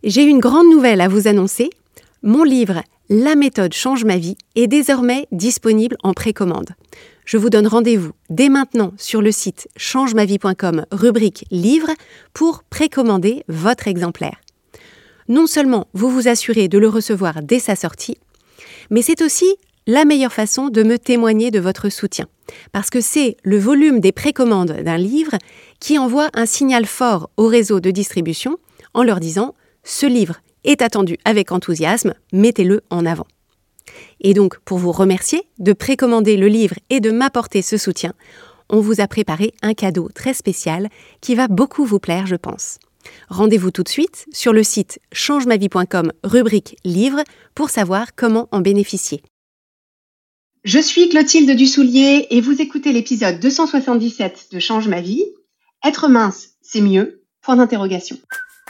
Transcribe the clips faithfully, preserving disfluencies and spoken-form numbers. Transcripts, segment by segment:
J'ai une grande nouvelle à vous annoncer. Mon livre « La méthode change ma vie » est désormais disponible en précommande. Je vous donne rendez-vous dès maintenant sur le site change ma vie point com, rubrique « Livre » pour précommander votre exemplaire. Non seulement vous vous assurez de le recevoir dès sa sortie, mais c'est aussi la meilleure façon de me témoigner de votre soutien. Parce que c'est le volume des précommandes d'un livre qui envoie un signal fort au réseau de distribution en leur disant « Ce livre est attendu avec enthousiasme, mettez-le en avant ». Et donc, pour vous remercier de précommander le livre et de m'apporter ce soutien, on vous a préparé un cadeau très spécial qui va beaucoup vous plaire, je pense. Rendez-vous tout de suite sur le site change ma vie point com, rubrique « Livre » pour savoir comment en bénéficier. Je suis Clotilde Dussoulier et vous écoutez l'épisode deux cent soixante-dix-sept de Change ma vie. Être mince, c'est mieux, point d'interrogation.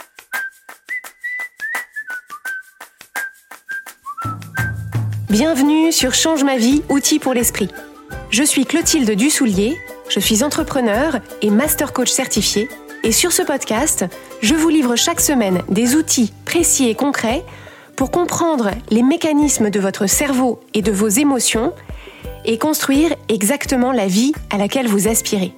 Bienvenue sur Change ma vie, outils pour l'esprit. Je suis Clotilde Dussoulier, je suis entrepreneur et master coach certifié. Et sur ce podcast, je vous livre chaque semaine des outils précis et concrets pour comprendre les mécanismes de votre cerveau et de vos émotions et construire exactement la vie à laquelle vous aspirez.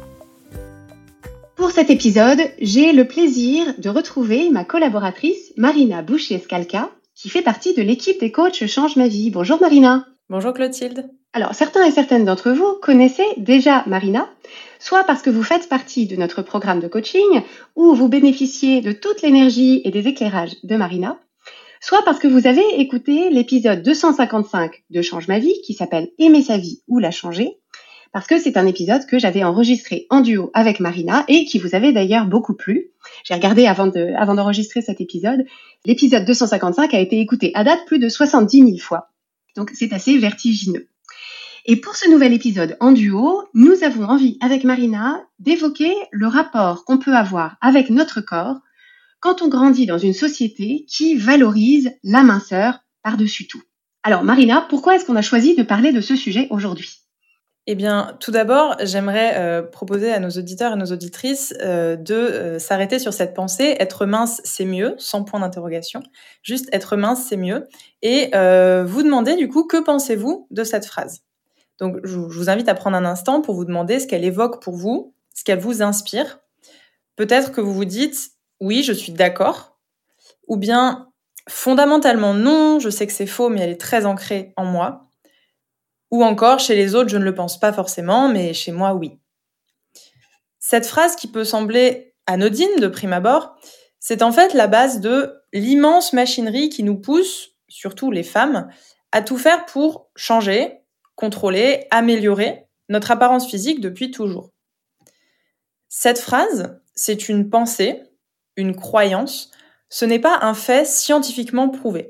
Pour cet épisode, j'ai le plaisir de retrouver ma collaboratrice Marina Bouchier-Scalca, qui fait partie de l'équipe des coachs Change ma vie. Bonjour Marina. Bonjour Clotilde. Alors, certains et certaines d'entre vous connaissez déjà Marina, soit parce que vous faites partie de notre programme de coaching, où vous bénéficiez de toute l'énergie et des éclairages de Marina, soit parce que vous avez écouté l'épisode deux cent cinquante-cinq de Change ma vie, qui s'appelle « Aimer sa vie ou la changer », parce que c'est un épisode que j'avais enregistré en duo avec Marina et qui vous avait d'ailleurs beaucoup plu. J'ai regardé avant, de, avant d'enregistrer cet épisode. L'épisode deux cent cinquante-cinq a été écouté à date plus de soixante-dix mille fois. Donc c'est assez vertigineux. Et pour ce nouvel épisode en duo, nous avons envie avec Marina d'évoquer le rapport qu'on peut avoir avec notre corps quand on grandit dans une société qui valorise la minceur par-dessus tout. Alors Marina, pourquoi est-ce qu'on a choisi de parler de ce sujet aujourd'hui ? Eh bien, tout d'abord, j'aimerais euh, proposer à nos auditeurs et nos auditrices euh, de euh, s'arrêter sur cette pensée. Être mince, c'est mieux, sans point d'interrogation. Juste être mince, c'est mieux. Et euh, vous demander du coup, que pensez-vous de cette phrase ? Donc, je vous invite à prendre un instant pour vous demander ce qu'elle évoque pour vous, ce qu'elle vous inspire. Peut-être que vous vous dites « oui, je suis d'accord » ou bien « fondamentalement non, je sais que c'est faux, mais elle est très ancrée en moi » ou encore « chez les autres, je ne le pense pas forcément, mais chez moi, oui ». Cette phrase qui peut sembler anodine de prime abord, c'est en fait la base de l'immense machinerie qui nous pousse, surtout les femmes, à tout faire pour changer, contrôler, améliorer notre apparence physique depuis toujours. Cette phrase, c'est une pensée, une croyance, ce n'est pas un fait scientifiquement prouvé.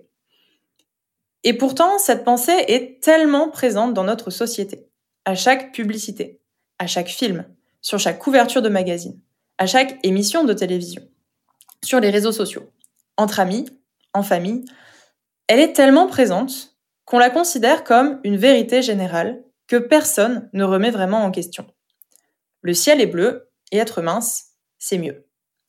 Et pourtant, cette pensée est tellement présente dans notre société, à chaque publicité, à chaque film, sur chaque couverture de magazine, à chaque émission de télévision, sur les réseaux sociaux, entre amis, en famille. Elle est tellement présente qu'on la considère comme une vérité générale que personne ne remet vraiment en question. Le ciel est bleu et être mince, c'est mieux.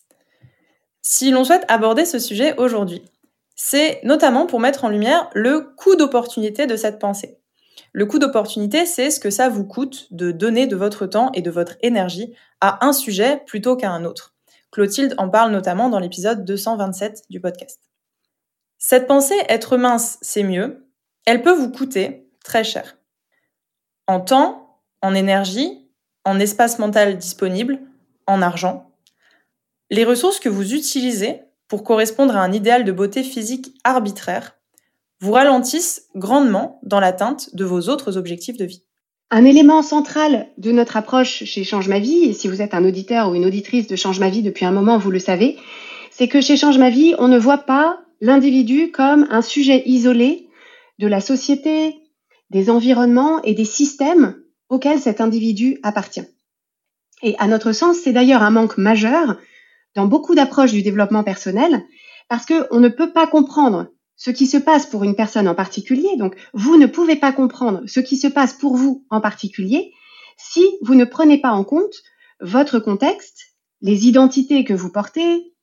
Si l'on souhaite aborder ce sujet aujourd'hui, c'est notamment pour mettre en lumière le coût d'opportunité de cette pensée. Le coût d'opportunité, c'est ce que ça vous coûte de donner de votre temps et de votre énergie à un sujet plutôt qu'à un autre. Clotilde en parle notamment dans l'épisode deux cent vingt-sept du podcast. Cette pensée « être mince, c'est mieux », elle peut vous coûter très cher. En temps, en énergie, en espace mental disponible, en argent. Les ressources que vous utilisez pour correspondre à un idéal de beauté physique arbitraire vous ralentissent grandement dans l'atteinte de vos autres objectifs de vie. Un élément central de notre approche chez Change ma vie, et si vous êtes un auditeur ou une auditrice de Change ma vie depuis un moment, vous le savez, c'est que chez Change ma vie, on ne voit pas l'individu comme un sujet isolé de la société, des environnements et des systèmes auxquels cet individu appartient. Et à notre sens, c'est d'ailleurs un manque majeur dans beaucoup d'approches du développement personnel, parce qu'on ne peut pas comprendre ce qui se passe pour une personne en particulier, donc vous ne pouvez pas comprendre ce qui se passe pour vous en particulier si vous ne prenez pas en compte votre contexte, les identités que vous portez,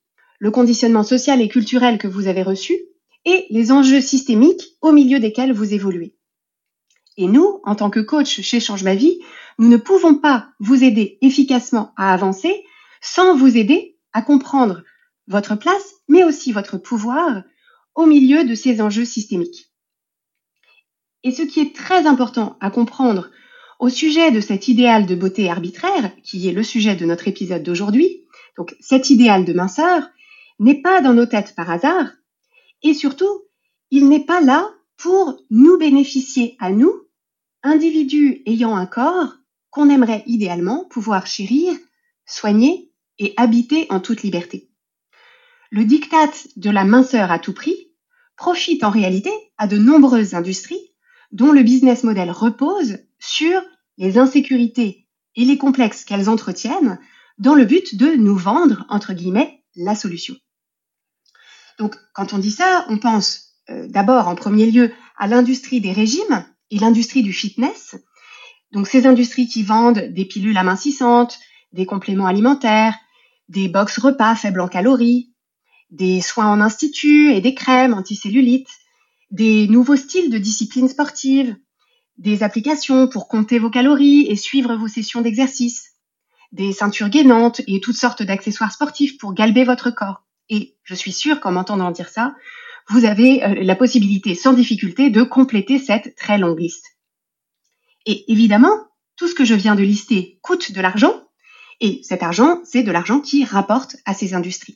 le conditionnement social et culturel que vous avez reçu et les enjeux systémiques au milieu desquels vous évoluez. Et nous, en tant que coach chez Change Ma Vie, nous ne pouvons pas vous aider efficacement à avancer sans vous aider à comprendre votre place, mais aussi votre pouvoir au milieu de ces enjeux systémiques. Et ce qui est très important à comprendre au sujet de cet idéal de beauté arbitraire, qui est le sujet de notre épisode d'aujourd'hui, donc cet idéal de minceur, n'est pas dans nos têtes par hasard, et surtout, il n'est pas là pour nous bénéficier à nous, individus ayant un corps qu'on aimerait idéalement pouvoir chérir, soigner et habiter en toute liberté. Le diktat de la minceur à tout prix profite en réalité à de nombreuses industries dont le business model repose sur les insécurités et les complexes qu'elles entretiennent dans le but de nous vendre, entre guillemets, la solution. Donc, quand on dit ça, on pense euh, d'abord en premier lieu à l'industrie des régimes et l'industrie du fitness. Donc, ces industries qui vendent des pilules amincissantes, des compléments alimentaires, des box repas faibles en calories, des soins en institut et des crèmes anticellulites, des nouveaux styles de discipline sportive, des applications pour compter vos calories et suivre vos sessions d'exercice, des ceintures gainantes et toutes sortes d'accessoires sportifs pour galber votre corps. Et je suis sûre qu'en m'entendant dire ça, vous avez euh, la possibilité sans difficulté de compléter cette très longue liste. Et évidemment, tout ce que je viens de lister coûte de l'argent, et cet argent, c'est de l'argent qui rapporte à ces industries.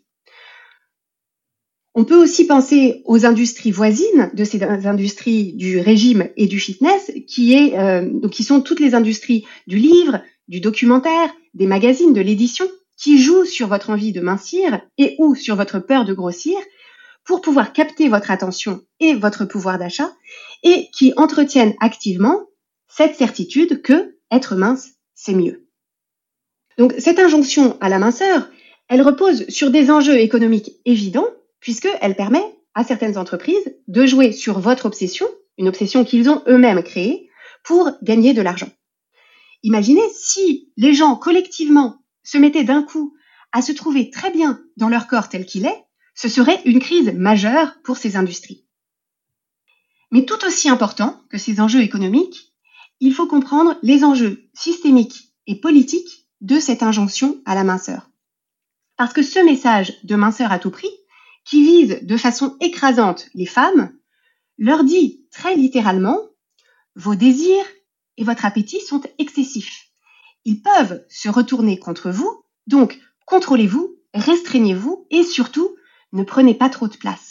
On peut aussi penser aux industries voisines de ces industries du régime et du fitness, qui, est, euh, donc qui sont toutes les industries du livre, du documentaire, des magazines, de l'édition, qui jouent sur votre envie de mincir et ou sur votre peur de grossir pour pouvoir capter votre attention et votre pouvoir d'achat et qui entretiennent activement cette certitude que être mince, c'est mieux. Donc cette injonction à la minceur, elle repose sur des enjeux économiques évidents puisqu'elle permet à certaines entreprises de jouer sur votre obsession, une obsession qu'ils ont eux-mêmes créée, pour gagner de l'argent. Imaginez si les gens collectivement se mettaient d'un coup à se trouver très bien dans leur corps tel qu'il est, ce serait une crise majeure pour ces industries. Mais tout aussi important que ces enjeux économiques, il faut comprendre les enjeux systémiques et politiques de cette injonction à la minceur. Parce que ce message de minceur à tout prix, qui vise de façon écrasante les femmes, leur dit très littéralement « vos désirs et votre appétit sont excessifs. Ils peuvent se retourner contre vous, donc contrôlez-vous, restreignez-vous et surtout, ne prenez pas trop de place. »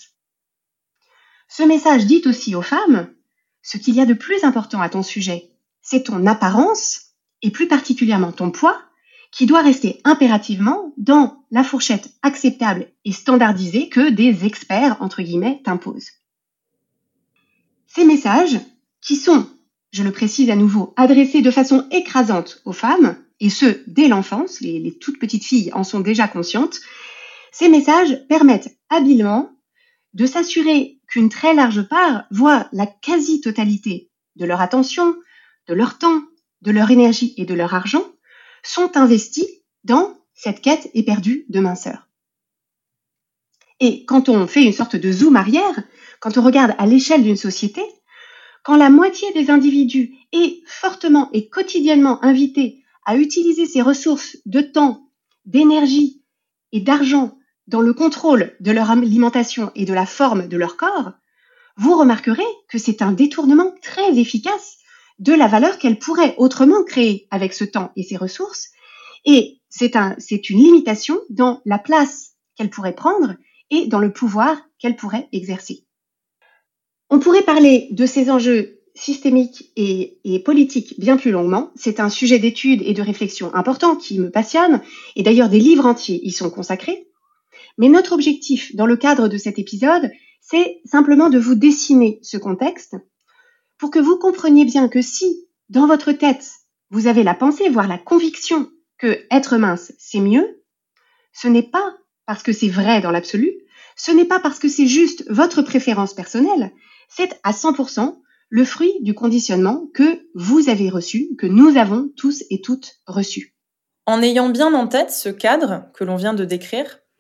Ce message dit aussi aux femmes « ce qu'il y a de plus important à ton sujet, c'est ton apparence et plus particulièrement ton poids, qui doit rester impérativement dans la fourchette acceptable et standardisée que des experts, entre guillemets, t'imposent. » Ces messages, qui sont, je le précise à nouveau, adressés de façon écrasante aux femmes, et ce, dès l'enfance, les, les toutes petites filles en sont déjà conscientes, ces messages permettent habilement de s'assurer qu'une très large part voit la quasi-totalité de leur attention, de leur temps, de leur énergie et de leur argent sont investis dans cette quête éperdue de minceur. Et quand on fait une sorte de zoom arrière, quand on regarde à l'échelle d'une société, quand la moitié des individus est fortement et quotidiennement invitée à utiliser ses ressources de temps, d'énergie et d'argent dans le contrôle de leur alimentation et de la forme de leur corps, vous remarquerez que c'est un détournement très efficace de la valeur qu'elle pourrait autrement créer avec ce temps et ses ressources, et c'est, un, c'est une limitation dans la place qu'elle pourrait prendre et dans le pouvoir qu'elle pourrait exercer. On pourrait parler de ces enjeux systémiques et, et politiques bien plus longuement. C'est un sujet d'étude et de réflexion important qui me passionne, et d'ailleurs des livres entiers y sont consacrés. Mais notre objectif dans le cadre de cet épisode, c'est simplement de vous dessiner ce contexte pour que vous compreniez bien que si, dans votre tête, vous avez la pensée, voire la conviction que être mince, c'est mieux, ce n'est pas parce que c'est vrai dans l'absolu, ce n'est pas parce que c'est juste votre préférence personnelle, c'est à cent pour cent le fruit du conditionnement que vous avez reçu, que nous avons tous et toutes reçu. En ayant bien en tête ce cadre que l'on vient de décrire,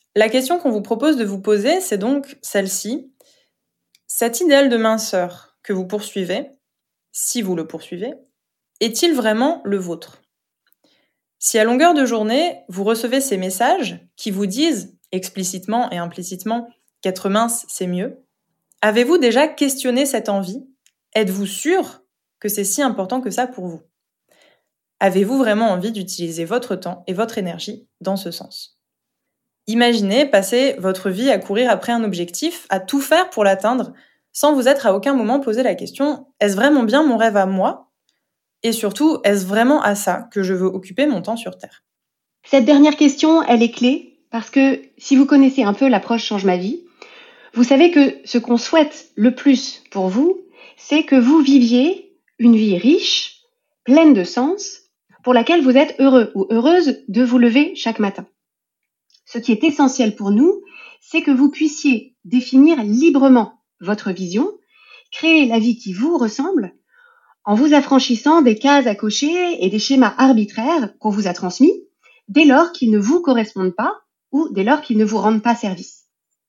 La question qu'on vous propose de vous poser, c'est donc celle-ci. Cet idéal de minceur que vous poursuivez, si vous le poursuivez, est-il vraiment le vôtre ? Si à longueur de journée, vous recevez ces messages qui vous disent, explicitement et implicitement, qu'être mince, c'est mieux, avez-vous déjà questionné cette envie ? Êtes-vous sûr que c'est si important que ça pour vous ? Avez-vous vraiment envie d'utiliser votre temps et votre énergie dans ce sens ? Imaginez passer votre vie à courir après un objectif, à tout faire pour l'atteindre, sans vous être à aucun moment posé la question « Est-ce vraiment bien mon rêve à moi ? Et surtout, est-ce vraiment à ça que je veux occuper mon temps sur Terre ?» Cette dernière question, elle est clé parce que si vous connaissez un peu l'approche Change ma vie, vous savez que ce qu'on souhaite le plus pour vous, c'est que vous viviez une vie riche, pleine de sens, pour laquelle vous êtes heureux ou heureuse de vous lever chaque matin. Ce qui est essentiel pour nous, c'est que vous puissiez définir librement votre vision, créer la vie qui vous ressemble, en vous affranchissant des cases à cocher et des schémas arbitraires qu'on vous a transmis, dès lors qu'ils ne vous correspondent pas ou dès lors qu'ils ne vous rendent pas service.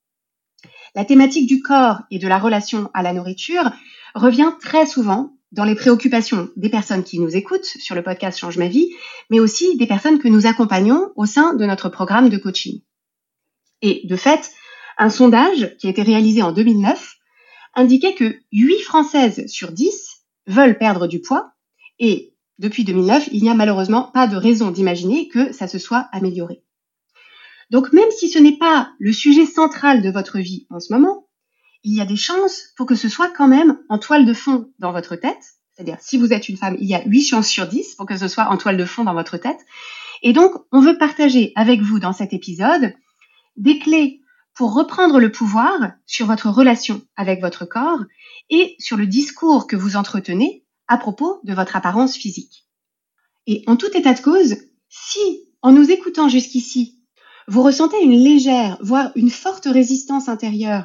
La thématique du corps et de la relation à la nourriture revient très souvent dans les préoccupations des personnes qui nous écoutent sur le podcast Change ma vie, mais aussi des personnes que nous accompagnons au sein de notre programme de coaching. Et de fait, un sondage qui a été réalisé en deux mille neuf indiquait que huit Françaises sur dix veulent perdre du poids et depuis deux mille neuf, il n'y a malheureusement pas de raison d'imaginer que ça se soit amélioré. Donc même si ce n'est pas le sujet central de votre vie en ce moment, il y a des chances pour que ce soit quand même en toile de fond dans votre tête. C'est-à-dire, si vous êtes une femme, il y a huit chances sur dix pour que ce soit en toile de fond dans votre tête. Et donc, on veut partager avec vous dans cet épisode des clés pour reprendre le pouvoir sur votre relation avec votre corps et sur le discours que vous entretenez à propos de votre apparence physique. Et en tout état de cause, si, en nous écoutant jusqu'ici, vous ressentez une légère, voire une forte résistance intérieure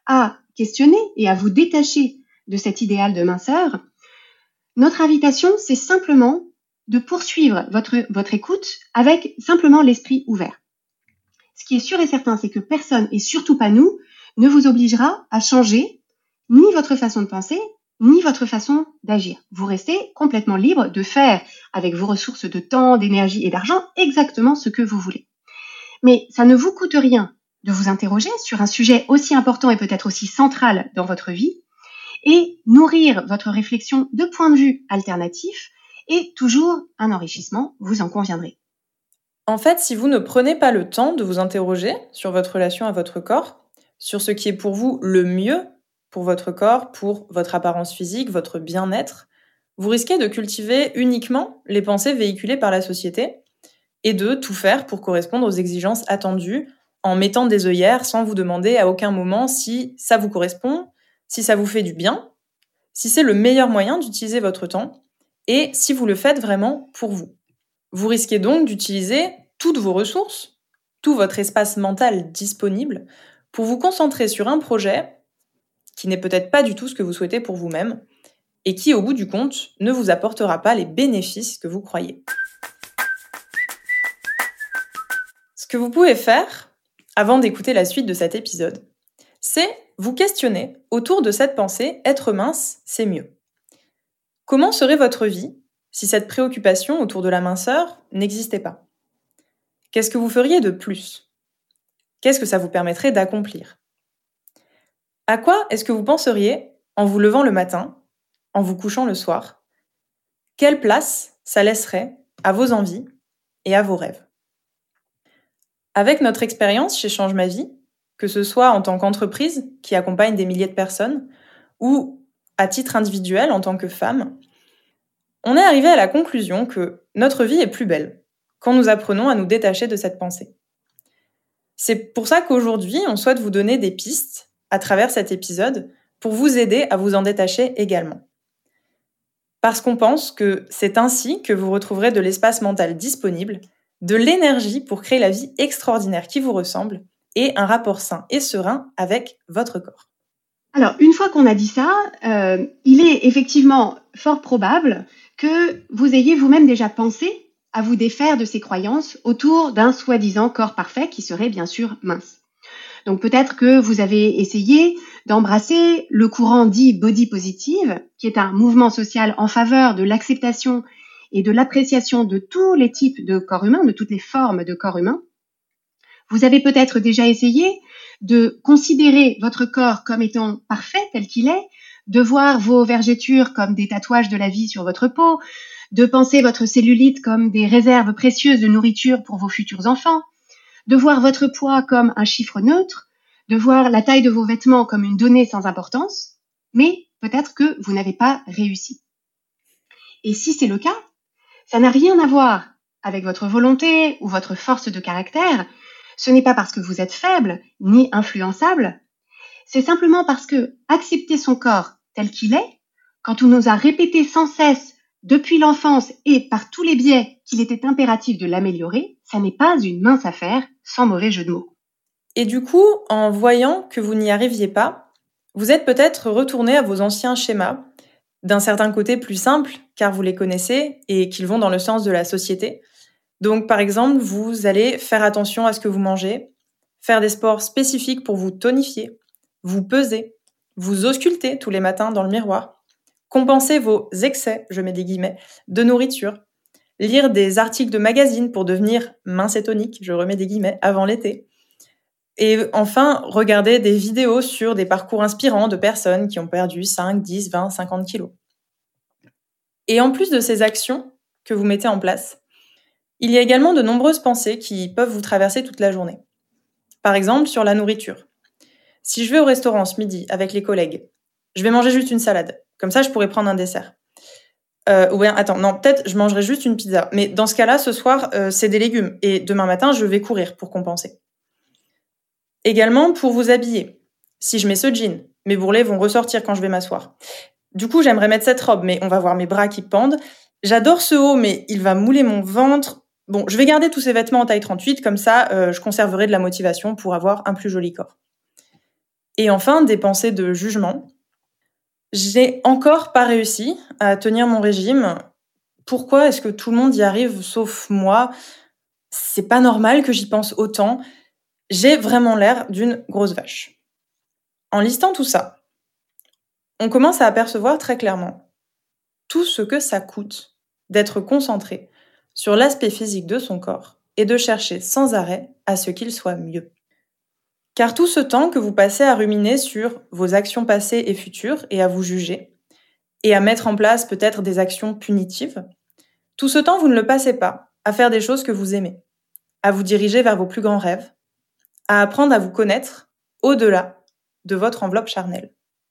à questionner et à vous détacher de cet idéal de minceur, notre invitation, c'est simplement de poursuivre votre, votre écoute avec simplement l'esprit ouvert. Ce qui est sûr et certain, c'est que personne, et surtout pas nous, ne vous obligera à changer ni votre façon de penser, ni votre façon d'agir. Vous restez complètement libre de faire avec vos ressources de temps, d'énergie et d'argent exactement ce que vous voulez. Mais ça ne vous coûte rien de vous interroger sur un sujet aussi important et peut-être aussi central dans votre vie et nourrir votre réflexion de points de vue alternatifs et toujours un enrichissement, vous en conviendrez. En fait, si vous ne prenez pas le temps de vous interroger sur votre relation à votre corps, sur ce qui est pour vous le mieux pour votre corps, pour votre apparence physique, votre bien-être, vous risquez de cultiver uniquement les pensées véhiculées par la société et de tout faire pour correspondre aux exigences attendues en mettant des œillères sans vous demander à aucun moment si ça vous correspond, si ça vous fait du bien, si c'est le meilleur moyen d'utiliser votre temps et si vous le faites vraiment pour vous. Vous risquez donc d'utiliser toutes vos ressources, tout votre espace mental disponible pour vous concentrer sur un projet qui n'est peut-être pas du tout ce que vous souhaitez pour vous-même et qui, au bout du compte, ne vous apportera pas les bénéfices que vous croyez. Ce que vous pouvez faire, avant d'écouter la suite de cet épisode, c'est vous questionner autour de cette pensée « être mince, c'est mieux ». Comment serait votre vie si cette préoccupation autour de la minceur n'existait pas ? Qu'est-ce que vous feriez de plus ? Qu'est-ce que ça vous permettrait d'accomplir ? À quoi est-ce que vous penseriez en vous levant le matin, en vous couchant le soir ? Quelle place ça laisserait à vos envies et à vos rêves ? Avec notre expérience chez Change ma vie, que ce soit en tant qu'entreprise qui accompagne des milliers de personnes ou à titre individuel en tant que femme, on est arrivé à la conclusion que notre vie est plus belle quand nous apprenons à nous détacher de cette pensée. C'est pour ça qu'aujourd'hui, on souhaite vous donner des pistes à travers cet épisode pour vous aider à vous en détacher également. Parce qu'on pense que c'est ainsi que vous retrouverez de l'espace mental disponible, de l'énergie pour créer la vie extraordinaire qui vous ressemble et un rapport sain et serein avec votre corps. Alors, une fois qu'on a dit ça, euh, il est effectivement fort probable que vous ayez vous-même déjà pensé à vous défaire de ces croyances autour d'un soi-disant corps parfait qui serait bien sûr mince. Donc peut-être que vous avez essayé d'embrasser le courant dit body positive, qui est un mouvement social en faveur de l'acceptation et de l'appréciation de tous les types de corps humains, de toutes les formes de corps humains. Vous avez peut-être déjà essayé de considérer votre corps comme étant parfait tel qu'il est, de voir vos vergetures comme des tatouages de la vie sur votre peau, de penser votre cellulite comme des réserves précieuses de nourriture pour vos futurs enfants, de voir votre poids comme un chiffre neutre, de voir la taille de vos vêtements comme une donnée sans importance, mais peut-être que vous n'avez pas réussi. Et si c'est le cas, ça n'a rien à voir avec votre volonté ou votre force de caractère. Ce n'est pas parce que vous êtes faible ni influençable, c'est simplement parce que accepter son corps tel qu'il est, quand on nous a répété sans cesse depuis l'enfance et par tous les biais qu'il était impératif de l'améliorer, ça n'est pas une mince affaire, sans mauvais jeu de mots. Et du coup, en voyant que vous n'y arriviez pas, vous êtes peut-être retourné à vos anciens schémas, d'un certain côté plus simples, car vous les connaissez et qu'ils vont dans le sens de la société. Donc, par exemple, vous allez faire attention à ce que vous mangez, faire des sports spécifiques pour vous tonifier, vous peser, vous ausculter tous les matins dans le miroir, compenser vos excès, je mets des guillemets, de nourriture, lire des articles de magazines pour devenir mince et tonique, je remets des guillemets, avant l'été, et enfin, regarder des vidéos sur des parcours inspirants de personnes qui ont perdu cinq, dix, vingt, cinquante kilos. Et en plus de ces actions que vous mettez en place, il y a également de nombreuses pensées qui peuvent vous traverser toute la journée. Par exemple, sur la nourriture. Si je vais au restaurant ce midi avec les collègues, je vais manger juste une salade. Comme ça, je pourrais prendre un dessert. Euh, ou bien, attends, non, peut-être je mangerai juste une pizza. Mais dans ce cas-là, ce soir, euh, c'est des légumes. Et demain matin, je vais courir pour compenser. Également, pour vous habiller. Si je mets ce jean, mes bourrelets vont ressortir quand je vais m'asseoir. Du coup, j'aimerais mettre cette robe, mais on va voir mes bras qui pendent. J'adore ce haut, mais il va mouler mon ventre. Bon, je vais garder tous ces vêtements en taille trente-huit, comme ça, euh, je conserverai de la motivation pour avoir un plus joli corps. Et enfin, des pensées de jugement. J'ai encore pas réussi à tenir mon régime. Pourquoi est-ce que tout le monde y arrive sauf moi ? C'est pas normal que j'y pense autant. J'ai vraiment l'air d'une grosse vache. En listant tout ça, on commence à apercevoir très clairement tout ce que ça coûte d'être concentré sur l'aspect physique de son corps et de chercher sans arrêt à ce qu'il soit mieux. Car tout ce temps que vous passez à ruminer sur vos actions passées et futures et à vous juger, et à mettre en place peut-être des actions punitives, tout ce temps vous ne le passez pas à faire des choses que vous aimez, à vous diriger vers vos plus grands rêves, à apprendre à vous connaître au-delà de votre enveloppe charnelle.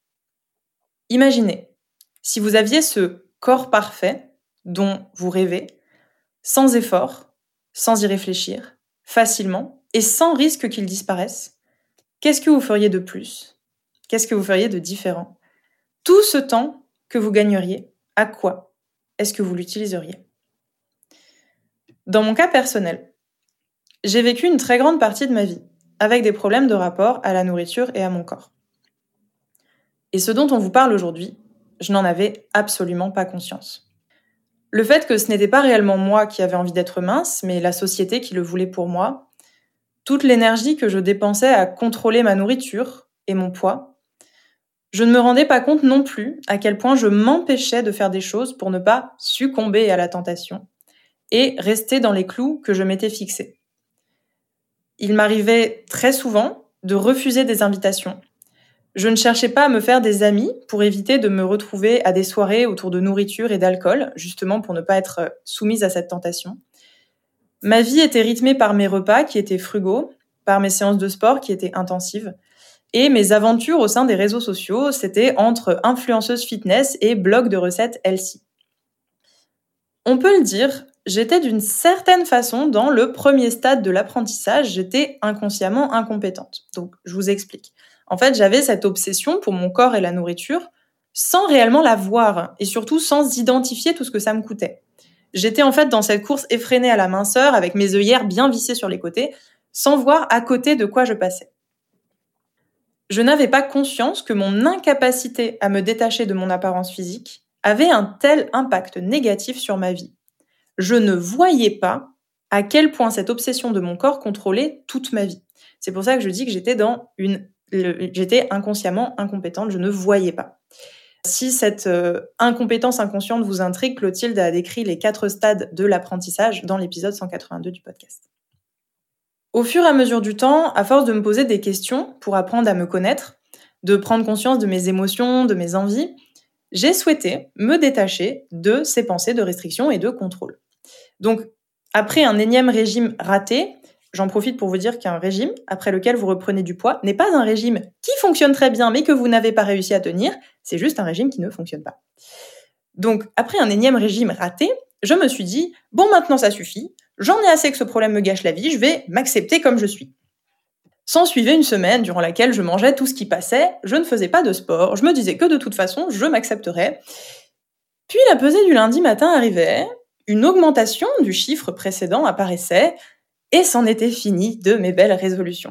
Imaginez, si vous aviez ce corps parfait dont vous rêvez, sans effort, sans y réfléchir, facilement et sans risque qu'il disparaisse, qu'est-ce que vous feriez de plus ? Qu'est-ce que vous feriez de différent ? Tout ce temps que vous gagneriez, à quoi est-ce que vous l'utiliseriez ? Dans mon cas personnel, j'ai vécu une très grande partie de ma vie avec des problèmes de rapport à la nourriture et à mon corps. Et ce dont on vous parle aujourd'hui, je n'en avais absolument pas conscience. Le fait que ce n'était pas réellement moi qui avais envie d'être mince, mais la société qui le voulait pour moi, toute l'énergie que je dépensais à contrôler ma nourriture et mon poids, je ne me rendais pas compte non plus à quel point je m'empêchais de faire des choses pour ne pas succomber à la tentation et rester dans les clous que je m'étais fixés. Il m'arrivait très souvent de refuser des invitations. Je ne cherchais pas à me faire des amis pour éviter de me retrouver à des soirées autour de nourriture et d'alcool, justement pour ne pas être soumise à cette tentation. Ma vie était rythmée par mes repas qui étaient frugaux, par mes séances de sport qui étaient intensives, et mes aventures au sein des réseaux sociaux, c'était entre influenceuse fitness et blog de recettes healthy. On peut le dire, j'étais d'une certaine façon dans le premier stade de l'apprentissage, j'étais inconsciemment incompétente. Donc, je vous explique. En fait, j'avais cette obsession pour mon corps et la nourriture sans réellement la voir et surtout sans identifier tout ce que ça me coûtait. J'étais en fait dans cette course effrénée à la minceur avec mes œillères bien vissées sur les côtés, sans voir à côté de quoi je passais. Je n'avais pas conscience que mon incapacité à me détacher de mon apparence physique avait un tel impact négatif sur ma vie. je ne voyais pas à quel point cette obsession de mon corps contrôlait toute ma vie. C'est pour ça que je dis que j'étais dans une, le, j'étais inconsciemment incompétente, je ne voyais pas. Si cette euh, incompétence inconsciente vous intrigue, Clotilde a décrit les quatre stades de l'apprentissage dans l'épisode cent quatre-vingt-deux du podcast. Au fur et à mesure du temps, à force de me poser des questions pour apprendre à me connaître, de prendre conscience de mes émotions, de mes envies, j'ai souhaité me détacher de ces pensées de restriction et de contrôle. Donc, après un énième régime raté, j'en profite pour vous dire qu'un régime après lequel vous reprenez du poids n'est pas un régime qui fonctionne très bien mais que vous n'avez pas réussi à tenir, c'est juste un régime qui ne fonctionne pas. Donc, après un énième régime raté, je me suis dit, bon, maintenant ça suffit, j'en ai assez que ce problème me gâche la vie, je vais m'accepter comme je suis. S'ensuivait une semaine durant laquelle je mangeais tout ce qui passait, je ne faisais pas de sport, je me disais que de toute façon, je m'accepterais. Puis la pesée du lundi matin arrivait, une augmentation du chiffre précédent apparaissait, et c'en était fini de mes belles résolutions.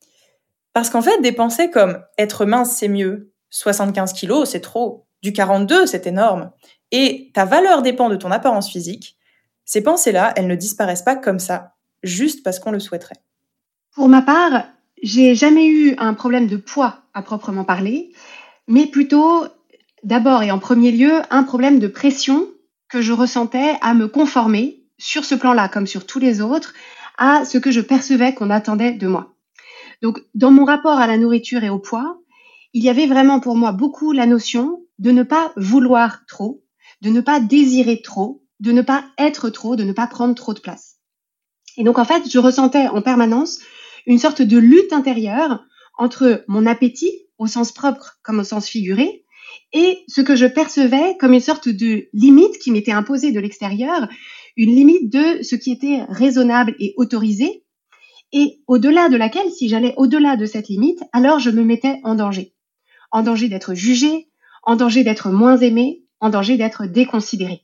Parce qu'en fait, des pensées comme « être mince, c'est mieux »,« soixante-quinze kilos, c'est trop »,« du quarante-deux, c'est énorme », et « ta valeur dépend de ton apparence physique », ces pensées-là, elles ne disparaissent pas comme ça, juste parce qu'on le souhaiterait. Pour ma part, j'ai jamais eu un problème de poids à proprement parler, mais plutôt, d'abord et en premier lieu, un problème de pression que je ressentais à me conformer, sur ce plan-là comme sur tous les autres, à ce que je percevais qu'on attendait de moi. Donc, dans mon rapport à la nourriture et au poids, il y avait vraiment pour moi beaucoup la notion de ne pas vouloir trop, de ne pas désirer trop, de ne pas être trop, de ne pas prendre trop de place. Et donc, en fait, je ressentais en permanence une sorte de lutte intérieure entre mon appétit, au sens propre comme au sens figuré, et ce que je percevais comme une sorte de limite qui m'était imposée de l'extérieur, une limite de ce qui était raisonnable et autorisé, et au-delà de laquelle, si j'allais au-delà de cette limite, alors je me mettais en danger. En danger d'être jugée, en danger d'être moins aimée, en danger d'être déconsidérée.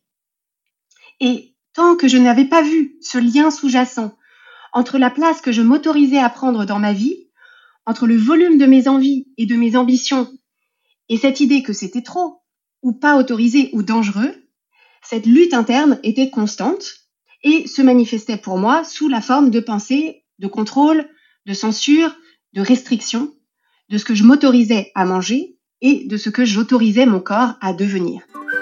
Et tant que je n'avais pas vu ce lien sous-jacent entre la place que je m'autorisais à prendre dans ma vie, entre le volume de mes envies et de mes ambitions, et cette idée que c'était trop, ou pas autorisé ou dangereux, cette lutte interne était constante et se manifestait pour moi sous la forme de pensées, de contrôle, de censure, de restriction, de ce que je m'autorisais à manger et de ce que j'autorisais mon corps à devenir.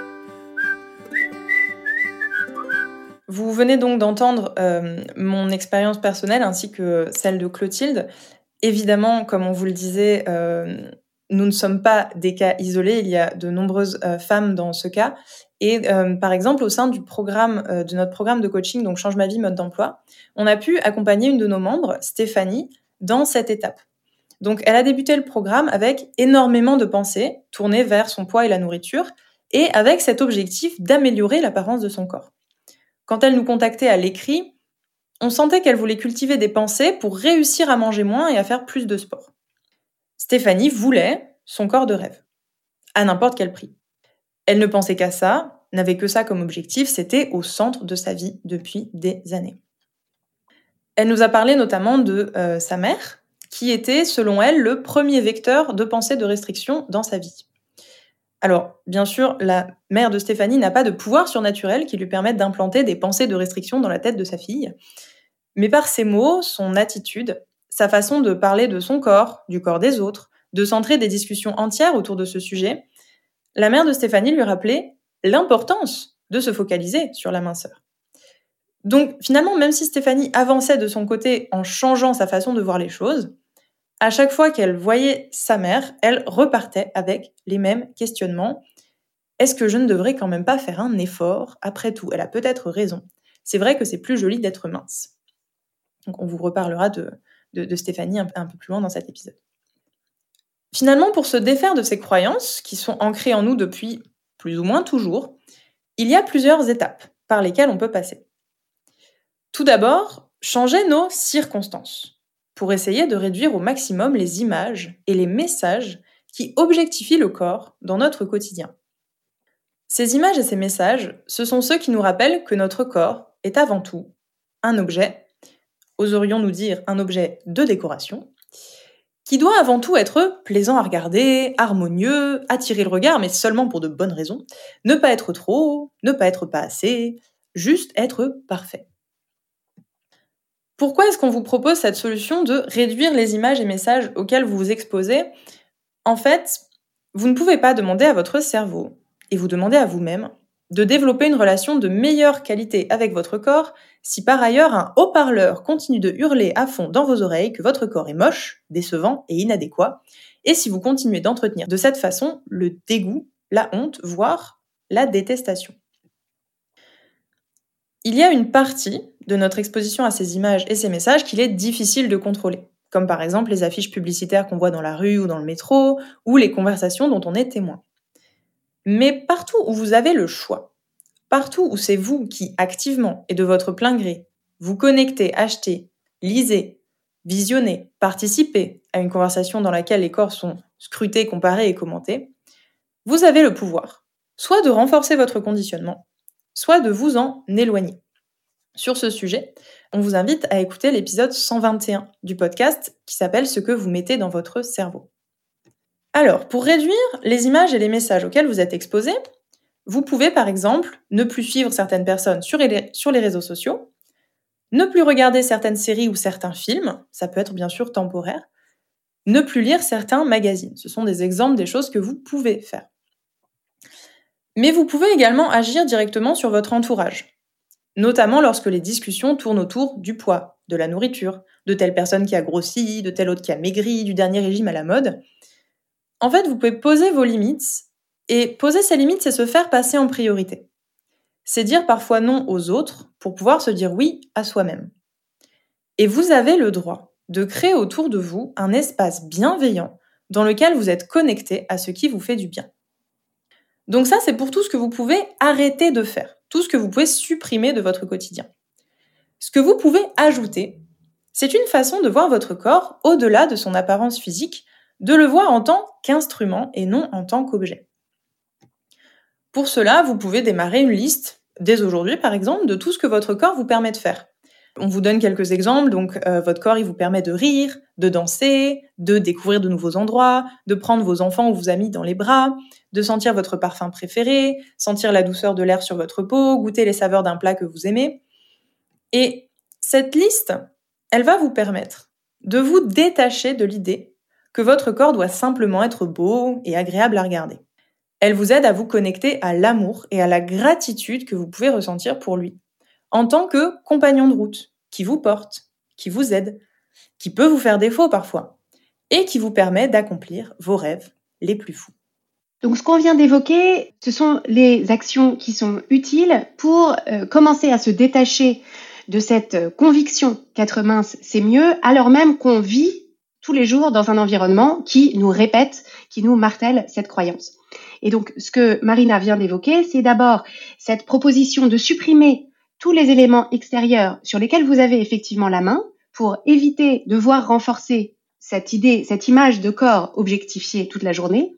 Vous venez donc d'entendre euh, mon expérience personnelle ainsi que celle de Clotilde. Évidemment, comme on vous le disait, euh, nous ne sommes pas des cas isolés, il y a de nombreuses euh, femmes dans ce cas. Et euh, par exemple, au sein du programme, euh, de notre programme de coaching, donc Change ma vie, mode d'emploi, on a pu accompagner une de nos membres, Stéphanie, dans cette étape. Donc elle a débuté le programme avec énormément de pensées tournées vers son poids et la nourriture, et avec cet objectif d'améliorer l'apparence de son corps. Quand elle nous contactait à l'écrit, on sentait qu'elle voulait cultiver des pensées pour réussir à manger moins et à faire plus de sport. Stéphanie voulait son corps de rêve, à n'importe quel prix. Elle ne pensait qu'à ça, n'avait que ça comme objectif, c'était au centre de sa vie depuis des années. Elle nous a parlé notamment de euh, sa mère, qui était, selon elle, le premier vecteur de pensée de restriction dans sa vie. Alors, bien sûr, la mère de Stéphanie n'a pas de pouvoir surnaturel qui lui permette d'implanter des pensées de restriction dans la tête de sa fille. Mais par ses mots, son attitude, sa façon de parler de son corps, du corps des autres, de centrer des discussions entières autour de ce sujet, la mère de Stéphanie lui rappelait l'importance de se focaliser sur la minceur. Donc, finalement, même si Stéphanie avançait de son côté en changeant sa façon de voir les choses, à chaque fois qu'elle voyait sa mère, elle repartait avec les mêmes questionnements. Est-ce que je ne devrais quand même pas faire un effort ? Après tout, elle a peut-être raison. C'est vrai que c'est plus joli d'être mince. Donc on vous reparlera de, de, de Stéphanie un, un peu plus loin dans cet épisode. Finalement, pour se défaire de ces croyances, qui sont ancrées en nous depuis plus ou moins toujours, il y a plusieurs étapes par lesquelles on peut passer. Tout d'abord, changer nos circonstances, pour essayer de réduire au maximum les images et les messages qui objectifient le corps dans notre quotidien. Ces images et ces messages, ce sont ceux qui nous rappellent que notre corps est avant tout un objet, oserions-nous dire un objet de décoration, qui doit avant tout être plaisant à regarder, harmonieux, attirer le regard, mais seulement pour de bonnes raisons, ne pas être trop, ne pas être pas assez, juste être parfait. Pourquoi est-ce qu'on vous propose cette solution de réduire les images et messages auxquels vous vous exposez ? En fait, vous ne pouvez pas demander à votre cerveau, et vous demander à vous-même, de développer une relation de meilleure qualité avec votre corps si par ailleurs un haut-parleur continue de hurler à fond dans vos oreilles que votre corps est moche, décevant et inadéquat, et si vous continuez d'entretenir de cette façon le dégoût, la honte, voire la détestation. Il y a une partie de notre exposition à ces images et ces messages qu'il est difficile de contrôler, comme par exemple les affiches publicitaires qu'on voit dans la rue ou dans le métro, ou les conversations dont on est témoin. Mais partout où vous avez le choix, partout où c'est vous qui, activement et de votre plein gré, vous connectez, achetez, lisez, visionnez, participez à une conversation dans laquelle les corps sont scrutés, comparés et commentés, vous avez le pouvoir, soit de renforcer votre conditionnement, soit de vous en éloigner. Sur ce sujet, on vous invite à écouter l'épisode cent vingt et un du podcast qui s'appelle « Ce que vous mettez dans votre cerveau ». Alors, pour réduire les images et les messages auxquels vous êtes exposés, vous pouvez par exemple ne plus suivre certaines personnes sur les, sur les réseaux sociaux, ne plus regarder certaines séries ou certains films, ça peut être bien sûr temporaire, ne plus lire certains magazines. Ce sont des exemples des choses que vous pouvez faire. Mais vous pouvez également agir directement sur votre entourage, notamment lorsque les discussions tournent autour du poids, de la nourriture, de telle personne qui a grossi, de telle autre qui a maigri, du dernier régime à la mode. En fait, vous pouvez poser vos limites, et poser ces limites, c'est se faire passer en priorité. C'est dire parfois non aux autres pour pouvoir se dire oui à soi-même. Et vous avez le droit de créer autour de vous un espace bienveillant dans lequel vous êtes connecté à ce qui vous fait du bien. Donc ça, c'est pour tout ce que vous pouvez arrêter de faire, tout ce que vous pouvez supprimer de votre quotidien. Ce que vous pouvez ajouter, c'est une façon de voir votre corps au-delà de son apparence physique, de le voir en tant qu'instrument et non en tant qu'objet. Pour cela, vous pouvez démarrer une liste, dès aujourd'hui par exemple, de tout ce que votre corps vous permet de faire. On vous donne quelques exemples, donc euh, votre corps il vous permet de rire, de danser, de découvrir de nouveaux endroits, de prendre vos enfants ou vos amis dans les bras, de sentir votre parfum préféré, sentir la douceur de l'air sur votre peau, goûter les saveurs d'un plat que vous aimez. Et cette liste, elle va vous permettre de vous détacher de l'idée que votre corps doit simplement être beau et agréable à regarder. Elle vous aide à vous connecter à l'amour et à la gratitude que vous pouvez ressentir pour lui, en tant que compagnon de route, qui vous porte, qui vous aide, qui peut vous faire défaut parfois, et qui vous permet d'accomplir vos rêves les plus fous. Donc, ce qu'on vient d'évoquer, ce sont les actions qui sont utiles pour euh, commencer à se détacher de cette conviction qu'être mince, c'est mieux, alors même qu'on vit tous les jours dans un environnement qui nous répète, qui nous martèle cette croyance. Et donc, ce que Marina vient d'évoquer, c'est d'abord cette proposition de supprimer tous les éléments extérieurs sur lesquels vous avez effectivement la main pour éviter de voir renforcer cette idée, cette image de corps objectifié toute la journée.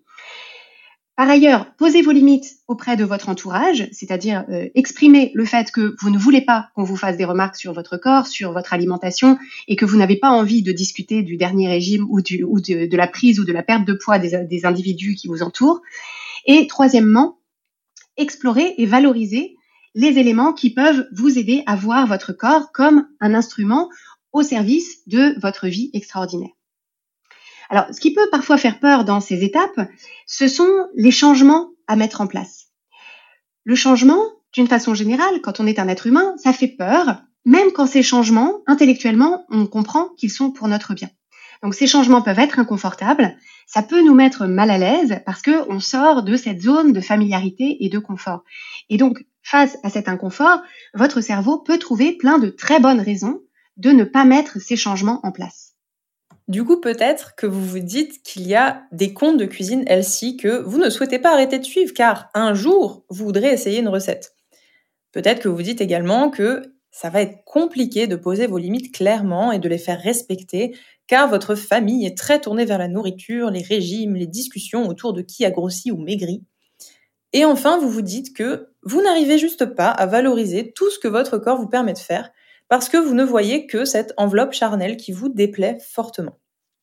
Par ailleurs, posez vos limites auprès de votre entourage, c'est-à-dire euh, exprimez le fait que vous ne voulez pas qu'on vous fasse des remarques sur votre corps, sur votre alimentation, et que vous n'avez pas envie de discuter du dernier régime ou, du, ou de, de la prise ou de la perte de poids des, des individus qui vous entourent. Et troisièmement, explorez et valorisez les éléments qui peuvent vous aider à voir votre corps comme un instrument au service de votre vie extraordinaire. Alors, ce qui peut parfois faire peur dans ces étapes, ce sont les changements à mettre en place. Le changement, d'une façon générale, quand on est un être humain, ça fait peur, même quand ces changements, intellectuellement, on comprend qu'ils sont pour notre bien. Donc, ces changements peuvent être inconfortables, ça peut nous mettre mal à l'aise parce qu'on sort de cette zone de familiarité et de confort. Et donc, face à cet inconfort, votre cerveau peut trouver plein de très bonnes raisons de ne pas mettre ces changements en place. Du coup, peut-être que vous vous dites qu'il y a des comptes de cuisine healthy que vous ne souhaitez pas arrêter de suivre car un jour, vous voudrez essayer une recette. Peut-être que vous dites également que ça va être compliqué de poser vos limites clairement et de les faire respecter car votre famille est très tournée vers la nourriture, les régimes, les discussions autour de qui a grossi ou maigri. Et enfin, vous vous dites que vous n'arrivez juste pas à valoriser tout ce que votre corps vous permet de faire parce que vous ne voyez que cette enveloppe charnelle qui vous déplaît fortement.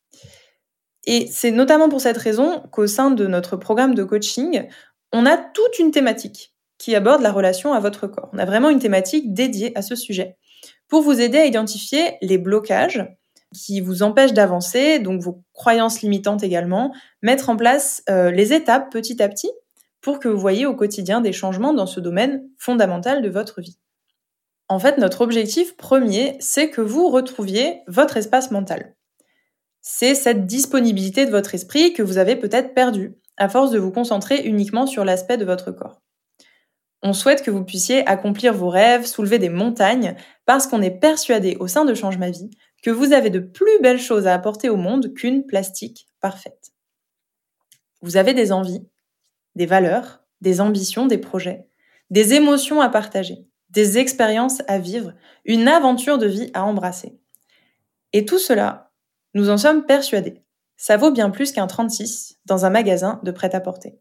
Et c'est notamment pour cette raison qu'au sein de notre programme de coaching, on a toute une thématique qui aborde la relation à votre corps. On a vraiment une thématique dédiée à ce sujet pour vous aider à identifier les blocages qui vous empêchent d'avancer, donc vos croyances limitantes également, mettre en place euh, les étapes petit à petit pour que vous voyez au quotidien des changements dans ce domaine fondamental de votre vie. En fait, notre objectif premier, c'est que vous retrouviez votre espace mental. C'est cette disponibilité de votre esprit que vous avez peut-être perdue à force de vous concentrer uniquement sur l'aspect de votre corps. On souhaite que vous puissiez accomplir vos rêves, soulever des montagnes, parce qu'on est persuadé au sein de Change ma vie que vous avez de plus belles choses à apporter au monde qu'une plastique parfaite. Vous avez des envies, des valeurs, des ambitions, des projets, des émotions à partager, des expériences à vivre, une aventure de vie à embrasser. Et tout cela, nous en sommes persuadés. Ça vaut bien plus qu'un trente-six dans un magasin de prêt-à-porter.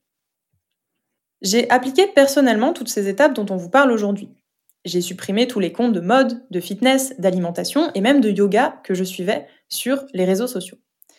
J'ai appliqué personnellement toutes ces étapes dont on vous parle aujourd'hui. J'ai supprimé tous les comptes de mode, de fitness, d'alimentation et même de yoga que je suivais sur les réseaux sociaux.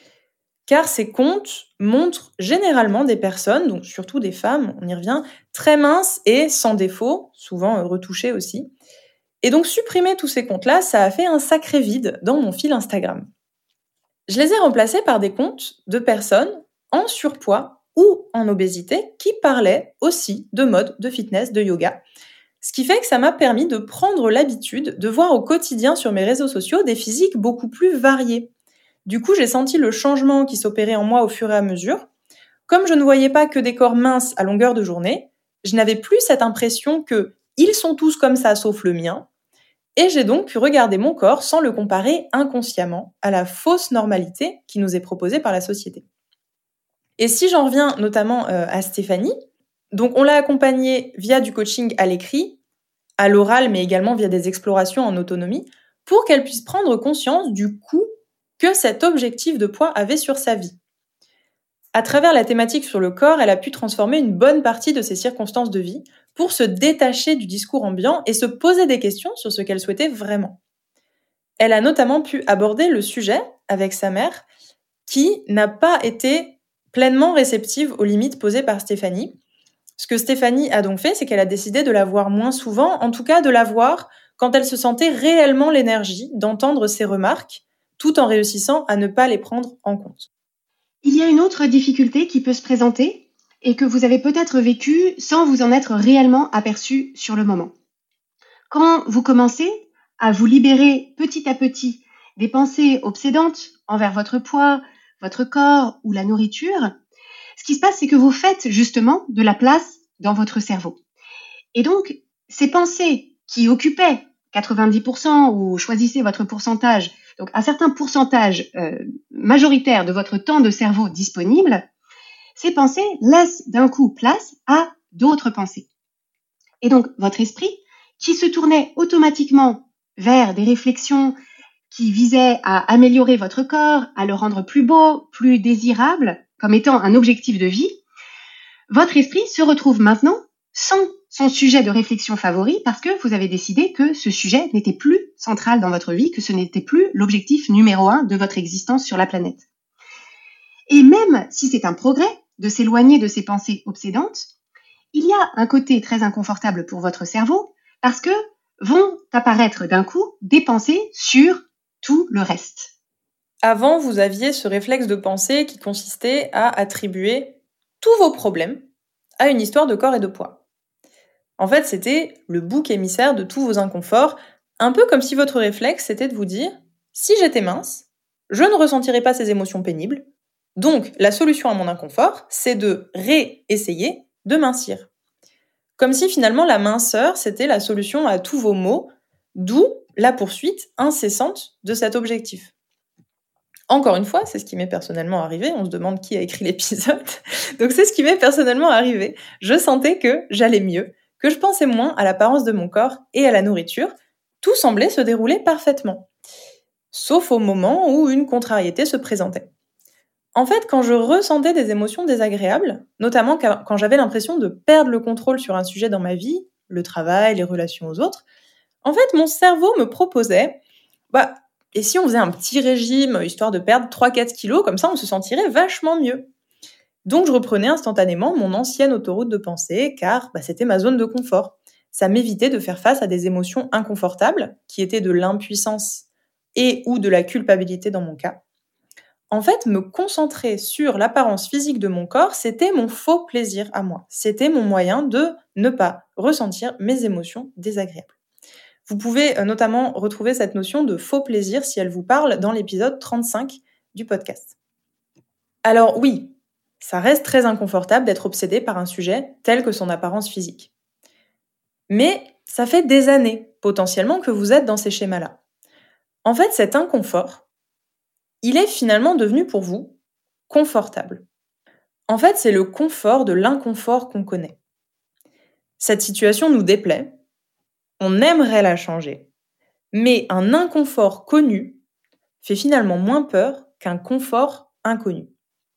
Car ces comptes montrent généralement des personnes, donc surtout des femmes, on y revient, très minces et sans défaut, souvent retouchées aussi. Et donc supprimer tous ces comptes-là, ça a fait un sacré vide dans mon fil Instagram. Je les ai remplacés par des comptes de personnes en surpoids ou en obésité qui parlaient aussi de mode, de fitness, de yoga. Ce qui fait que ça m'a permis de prendre l'habitude de voir au quotidien sur mes réseaux sociaux des physiques beaucoup plus variés. Du coup, j'ai senti le changement qui s'opérait en moi au fur et à mesure. Comme je ne voyais pas que des corps minces à longueur de journée, je n'avais plus cette impression que ils sont tous comme ça sauf le mien. Et j'ai donc pu regarder mon corps sans le comparer inconsciemment à la fausse normalité qui nous est proposée par la société. Et si j'en reviens notamment euh, à Stéphanie, donc on l'a accompagnée via du coaching à l'écrit, à l'oral, mais également via des explorations en autonomie, pour qu'elle puisse prendre conscience du coût que cet objectif de poids avait sur sa vie. À travers la thématique sur le corps, elle a pu transformer une bonne partie de ses circonstances de vie pour se détacher du discours ambiant et se poser des questions sur ce qu'elle souhaitait vraiment. Elle a notamment pu aborder le sujet avec sa mère, qui n'a pas été pleinement réceptive aux limites posées par Stéphanie. Ce que Stéphanie a donc fait, c'est qu'elle a décidé de la voir moins souvent, en tout cas de la voir quand elle se sentait réellement l'énergie d'entendre ses remarques, tout en réussissant à ne pas les prendre en compte. Il y a une autre difficulté qui peut se présenter et que vous avez peut-être vécue sans vous en être réellement aperçu sur le moment. Quand vous commencez à vous libérer petit à petit des pensées obsédantes envers votre poids, votre corps ou la nourriture, ce qui se passe, c'est que vous faites justement de la place dans votre cerveau. Et donc, ces pensées qui occupaient quatre-vingt-dix pour cent ou choisissez votre pourcentage, donc un certain pourcentage euh, majoritaire de votre temps de cerveau disponible, ces pensées laissent d'un coup place à d'autres pensées. Et donc, votre esprit, qui se tournait automatiquement vers des réflexions qui visaient à améliorer votre corps, à le rendre plus beau, plus désirable, comme étant un objectif de vie, votre esprit se retrouve maintenant sans son sujet de réflexion favori parce que vous avez décidé que ce sujet n'était plus central dans votre vie, que ce n'était plus l'objectif numéro un de votre existence sur la planète. Et même si c'est un progrès de s'éloigner de ces pensées obsédantes, il y a un côté très inconfortable pour votre cerveau parce que vont apparaître d'un coup des pensées sur tout le reste. Avant, vous aviez ce réflexe de pensée qui consistait à attribuer tous vos problèmes à une histoire de corps et de poids. En fait, c'était le bouc émissaire de tous vos inconforts, un peu comme si votre réflexe c'était de vous dire « si j'étais mince, je ne ressentirais pas ces émotions pénibles, donc la solution à mon inconfort, c'est de réessayer de mincir ». Comme si finalement la minceur, c'était la solution à tous vos maux, d'où la poursuite incessante de cet objectif. Encore une fois, c'est ce qui m'est personnellement arrivé, on se demande qui a écrit l'épisode, donc c'est ce qui m'est personnellement arrivé. Je sentais que j'allais mieux, que je pensais moins à l'apparence de mon corps et à la nourriture, tout semblait se dérouler parfaitement. Sauf au moment où une contrariété se présentait. En fait, quand je ressentais des émotions désagréables, notamment quand j'avais l'impression de perdre le contrôle sur un sujet dans ma vie, le travail, les relations aux autres, en fait, mon cerveau me proposait bah, « et si on faisait un petit régime, histoire de perdre trois à quatre kilos, comme ça on se sentirait vachement mieux ». Donc je reprenais instantanément mon ancienne autoroute de pensée, car bah, c'était ma zone de confort. Ça m'évitait de faire face à des émotions inconfortables, qui étaient de l'impuissance et ou de la culpabilité dans mon cas. En fait, me concentrer sur l'apparence physique de mon corps, c'était mon faux plaisir à moi. C'était mon moyen de ne pas ressentir mes émotions désagréables. Vous pouvez euh, notamment retrouver cette notion de faux plaisir si elle vous parle dans l'épisode trente-cinq du podcast. Alors oui, ça reste très inconfortable d'être obsédé par un sujet tel que son apparence physique. Mais ça fait des années, potentiellement, que vous êtes dans ces schémas-là. En fait, cet inconfort, il est finalement devenu pour vous confortable. En fait, c'est le confort de l'inconfort qu'on connaît. Cette situation nous déplaît, on aimerait la changer, mais un inconfort connu fait finalement moins peur qu'un confort inconnu.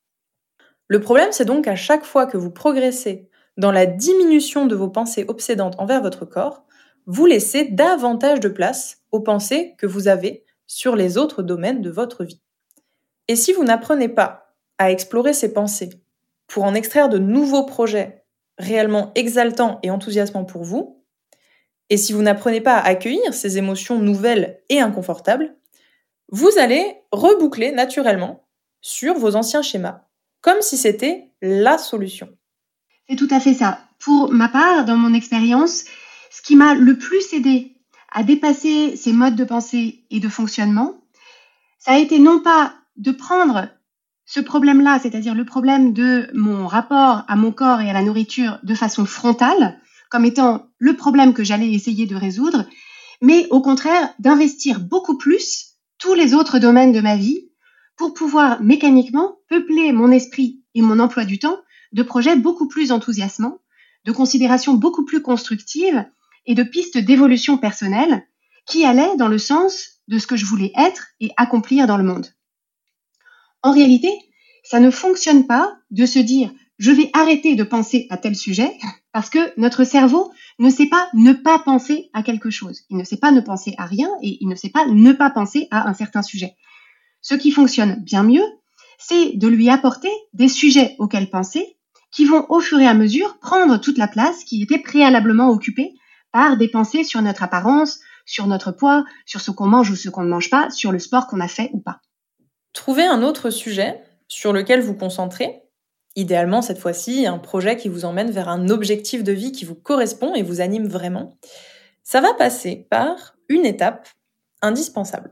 Le problème, c'est donc qu'à chaque fois que vous progressez dans la diminution de vos pensées obsédantes envers votre corps, vous laissez davantage de place aux pensées que vous avez sur les autres domaines de votre vie. Et si vous n'apprenez pas à explorer ces pensées pour en extraire de nouveaux projets réellement exaltants et enthousiasmants pour vous, et si vous n'apprenez pas à accueillir ces émotions nouvelles et inconfortables, vous allez reboucler naturellement sur vos anciens schémas, comme si c'était la solution. C'est tout à fait ça. Pour ma part, dans mon expérience, ce qui m'a le plus aidé à dépasser ces modes de pensée et de fonctionnement, ça a été non pas de prendre ce problème-là, c'est-à-dire le problème de mon rapport à mon corps et à la nourriture de façon frontale, comme étant le problème que j'allais essayer de résoudre, mais au contraire d'investir beaucoup plus tous les autres domaines de ma vie pour pouvoir mécaniquement peupler mon esprit et mon emploi du temps de projets beaucoup plus enthousiasmants, de considérations beaucoup plus constructives et de pistes d'évolution personnelle qui allaient dans le sens de ce que je voulais être et accomplir dans le monde. En réalité, ça ne fonctionne pas de se dire « je vais arrêter de penser à tel sujet » parce que notre cerveau ne sait pas ne pas penser à quelque chose. Il ne sait pas ne penser à rien et il ne sait pas ne pas penser à un certain sujet. Ce qui fonctionne bien mieux, c'est de lui apporter des sujets auxquels penser qui vont au fur et à mesure prendre toute la place qui était préalablement occupée par des pensées sur notre apparence, sur notre poids, sur ce qu'on mange ou ce qu'on ne mange pas, sur le sport qu'on a fait ou pas. Trouvez un autre sujet sur lequel vous concentrez, idéalement cette fois-ci un projet qui vous emmène vers un objectif de vie qui vous correspond et vous anime vraiment. Ça va passer par une étape indispensable.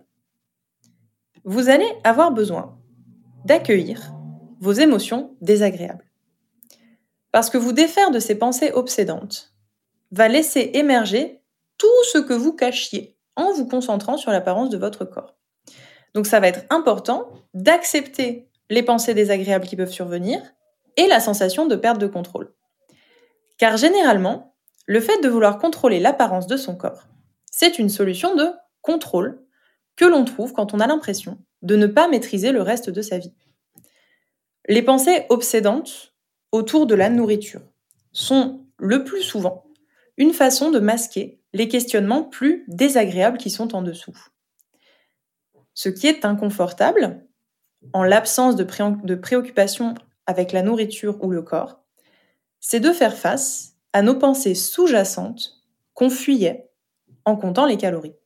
Vous allez avoir besoin d'accueillir vos émotions désagréables. Parce que vous défaire de ces pensées obsédantes va laisser émerger tout ce que vous cachiez en vous concentrant sur l'apparence de votre corps. Donc ça va être important d'accepter les pensées désagréables qui peuvent survenir et la sensation de perte de contrôle. Car généralement, le fait de vouloir contrôler l'apparence de son corps, c'est une solution de contrôle que l'on trouve quand on a l'impression de ne pas maîtriser le reste de sa vie. Les pensées obsédantes autour de la nourriture sont le plus souvent une façon de masquer les questionnements plus désagréables qui sont en dessous. Ce qui est inconfortable, en l'absence de, pré- de préoccupation avec la nourriture ou le corps, c'est de faire face à nos pensées sous-jacentes qu'on fuyait en comptant les calories.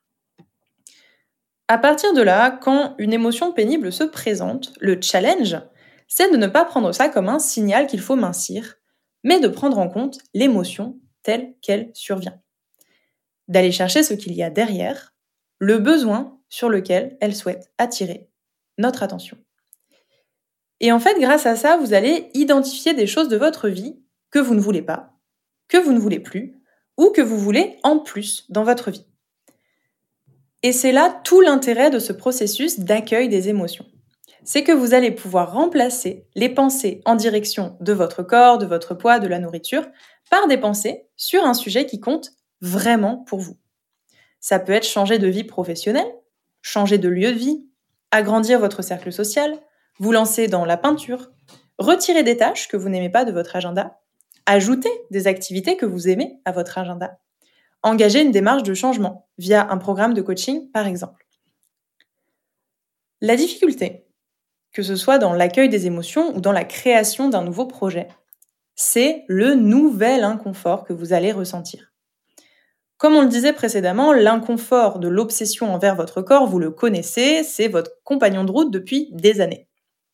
À partir de là, quand une émotion pénible se présente, le challenge, c'est de ne pas prendre ça comme un signal qu'il faut mincir, mais de prendre en compte l'émotion telle qu'elle survient. D'aller chercher ce qu'il y a derrière, le besoin sur lequel elle souhaite attirer notre attention. Et en fait, grâce à ça, vous allez identifier des choses de votre vie que vous ne voulez pas, que vous ne voulez plus, ou que vous voulez en plus dans votre vie. Et c'est là tout l'intérêt de ce processus d'accueil des émotions. C'est que vous allez pouvoir remplacer les pensées en direction de votre corps, de votre poids, de la nourriture, par des pensées sur un sujet qui compte vraiment pour vous. Ça peut être changer de vie professionnelle, changer de lieu de vie, agrandir votre cercle social, vous lancer dans la peinture, retirer des tâches que vous n'aimez pas de votre agenda, ajouter des activités que vous aimez à votre agenda, engager une démarche de changement via un programme de coaching, par exemple. La difficulté, que ce soit dans l'accueil des émotions ou dans la création d'un nouveau projet, c'est le nouvel inconfort que vous allez ressentir. Comme on le disait précédemment, l'inconfort de l'obsession envers votre corps, vous le connaissez, c'est votre compagnon de route depuis des années.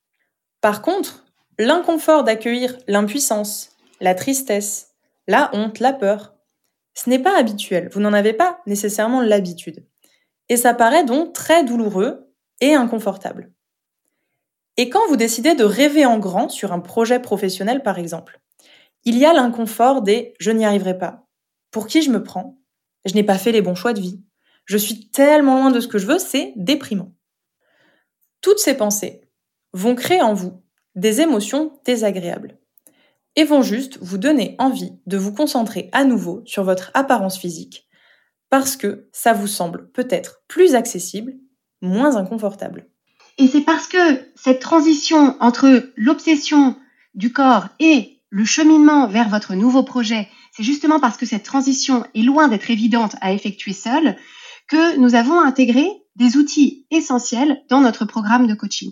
Par contre, l'inconfort d'accueillir l'impuissance, la tristesse, la honte, la peur, ce n'est pas habituel, vous n'en avez pas nécessairement l'habitude. Et ça paraît donc très douloureux et inconfortable. Et quand vous décidez de rêver en grand sur un projet professionnel par exemple, il y a l'inconfort des « je n'y arriverai pas »,« pour qui je me prends »,« je n'ai pas fait les bons choix de vie »,« je suis tellement loin de ce que je veux », c'est déprimant. Toutes ces pensées vont créer en vous des émotions désagréables et vont juste vous donner envie de vous concentrer à nouveau sur votre apparence physique parce que ça vous semble peut-être plus accessible, moins inconfortable. Et c'est parce que cette transition entre l'obsession du corps et le cheminement vers votre nouveau projet, c'est justement parce que cette transition est loin d'être évidente à effectuer seule que nous avons intégré des outils essentiels dans notre programme de coaching.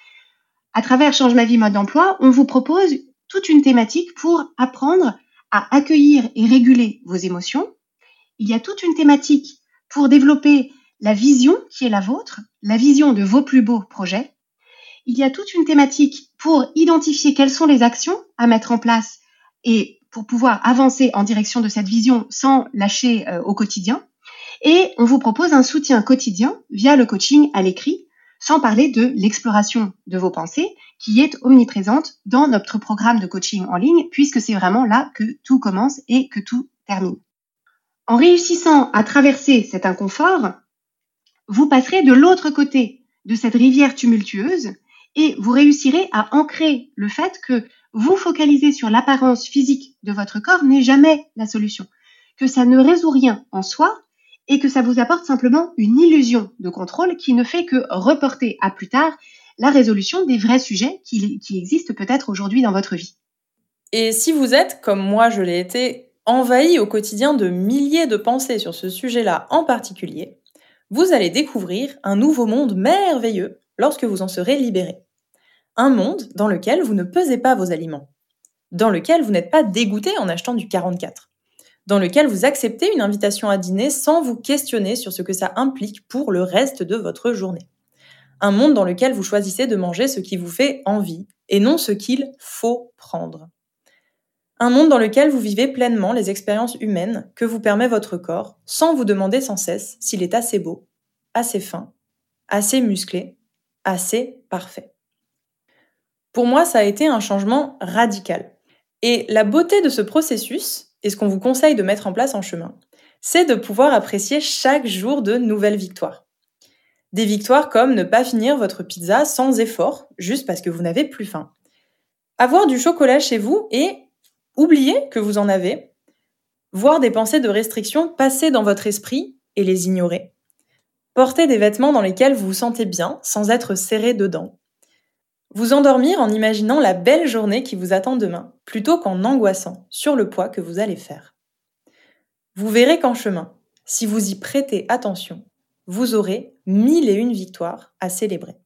À travers Change ma vie mode d'emploi, on vous propose toute une thématique pour apprendre à accueillir et réguler vos émotions. Il y a toute une thématique pour développer la vision qui est la vôtre, la vision de vos plus beaux projets. Il y a toute une thématique pour identifier quelles sont les actions à mettre en place et pour pouvoir avancer en direction de cette vision sans lâcher euh, au quotidien. Et on vous propose un soutien quotidien via le coaching à l'écrit, sans parler de l'exploration de vos pensées qui est omniprésente dans notre programme de coaching en ligne, puisque c'est vraiment là que tout commence et que tout termine. En réussissant à traverser cet inconfort, vous passerez de l'autre côté de cette rivière tumultueuse et vous réussirez à ancrer le fait que vous focaliser sur l'apparence physique de votre corps n'est jamais la solution, que ça ne résout rien en soi et que ça vous apporte simplement une illusion de contrôle qui ne fait que reporter à plus tard la résolution des vrais sujets qui, qui existent peut-être aujourd'hui dans votre vie. Et si vous êtes, comme moi je l'ai été, envahi au quotidien de milliers de pensées sur ce sujet-là en particulier, vous allez découvrir un nouveau monde merveilleux lorsque vous en serez libéré. Un monde dans lequel vous ne pesez pas vos aliments, dans lequel vous n'êtes pas dégoûté en achetant du quarante-quatre, dans lequel vous acceptez une invitation à dîner sans vous questionner sur ce que ça implique pour le reste de votre journée. Un monde dans lequel vous choisissez de manger ce qui vous fait envie et non ce qu'il faut prendre. Un monde dans lequel vous vivez pleinement les expériences humaines que vous permet votre corps sans vous demander sans cesse s'il est assez beau, assez fin, assez musclé, assez parfait. Pour moi, ça a été un changement radical. Et la beauté de ce processus, et ce qu'on vous conseille de mettre en place en chemin, c'est de pouvoir apprécier chaque jour de nouvelles victoires. Des victoires comme ne pas finir votre pizza sans effort, juste parce que vous n'avez plus faim. Avoir du chocolat chez vous et oublier que vous en avez. Voir des pensées de restriction passer dans votre esprit et les ignorer. Porter des vêtements dans lesquels vous vous sentez bien sans être serré dedans. Vous endormir en imaginant la belle journée qui vous attend demain, plutôt qu'en angoissant sur le poids que vous allez faire. Vous verrez qu'en chemin, si vous y prêtez attention, vous aurez mille et une victoires à célébrer.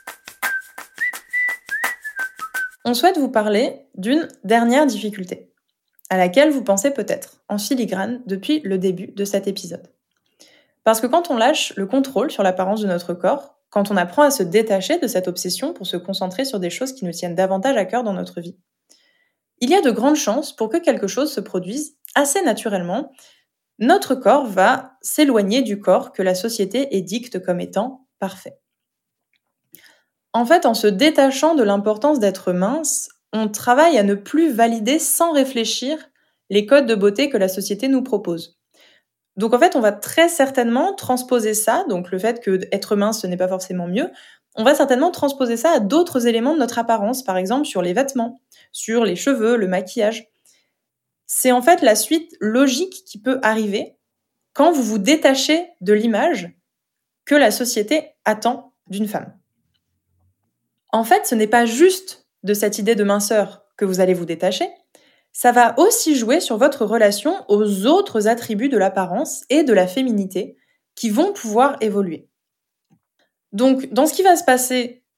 On souhaite vous parler d'une dernière difficulté, à laquelle vous pensez peut-être en filigrane depuis le début de cet épisode. Parce que quand on lâche le contrôle sur l'apparence de notre corps, quand on apprend à se détacher de cette obsession pour se concentrer sur des choses qui nous tiennent davantage à cœur dans notre vie, il y a de grandes chances pour que quelque chose se produise assez naturellement. Notre corps va s'éloigner du corps que la société édicte comme étant parfait. En fait, en se détachant de l'importance d'être mince, on travaille à ne plus valider sans réfléchir les codes de beauté que la société nous propose. Donc en fait, on va très certainement transposer ça, donc le fait qu'être mince, ce n'est pas forcément mieux, on va certainement transposer ça à d'autres éléments de notre apparence, par exemple sur les vêtements, sur les cheveux, le maquillage. C'est en fait la suite logique qui peut arriver quand vous vous détachez de l'image que la société attend d'une femme. En fait, ce n'est pas juste de cette idée de minceur que vous allez vous détacher, ça va aussi jouer sur votre relation aux autres attributs de l'apparence et de la féminité qui vont pouvoir évoluer. Donc, dans ce qui va se passer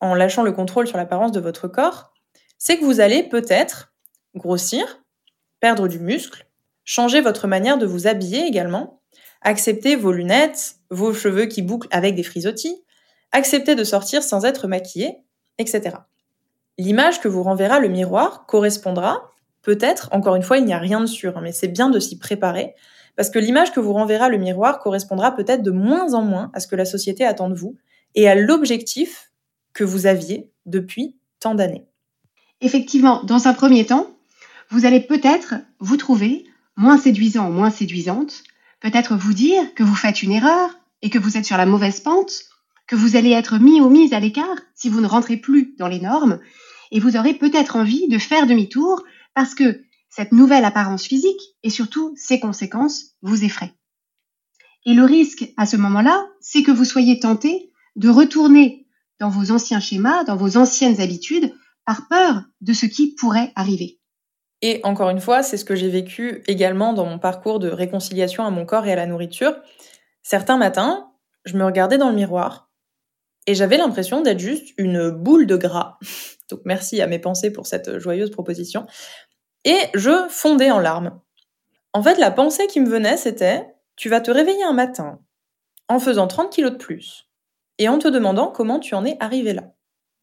en lâchant le contrôle sur l'apparence de votre corps, c'est que vous allez peut-être grossir, perdre du muscle, changer votre manière de vous habiller également, accepter vos lunettes, vos cheveux qui bouclent avec des frisottis, accepter de sortir sans être maquillé, et cetera. L'image que vous renverra le miroir correspondra, peut-être, encore une fois, il n'y a rien de sûr, hein, mais c'est bien de s'y préparer, parce que l'image que vous renverra le miroir correspondra peut-être de moins en moins à ce que la société attend de vous et à l'objectif que vous aviez depuis tant d'années. Effectivement, dans un premier temps, vous allez peut-être vous trouver moins séduisant ou moins séduisante, peut-être vous dire que vous faites une erreur et que vous êtes sur la mauvaise pente, que vous allez être mis ou mise à l'écart si vous ne rentrez plus dans les normes, et vous aurez peut-être envie de faire demi-tour parce que cette nouvelle apparence physique et surtout ses conséquences vous effraient. Et le risque à ce moment-là, c'est que vous soyez tenté de retourner dans vos anciens schémas, dans vos anciennes habitudes, par peur de ce qui pourrait arriver. Et encore une fois, c'est ce que j'ai vécu également dans mon parcours de réconciliation à mon corps et à la nourriture. Certains matins, je me regardais dans le miroir et j'avais l'impression d'être juste une boule de gras. Donc merci à mes pensées pour cette joyeuse proposition. Et je fondais en larmes. En fait, la pensée qui me venait, c'était « tu vas te réveiller un matin en faisant trente kilos de plus et en te demandant comment tu en es arrivé là ».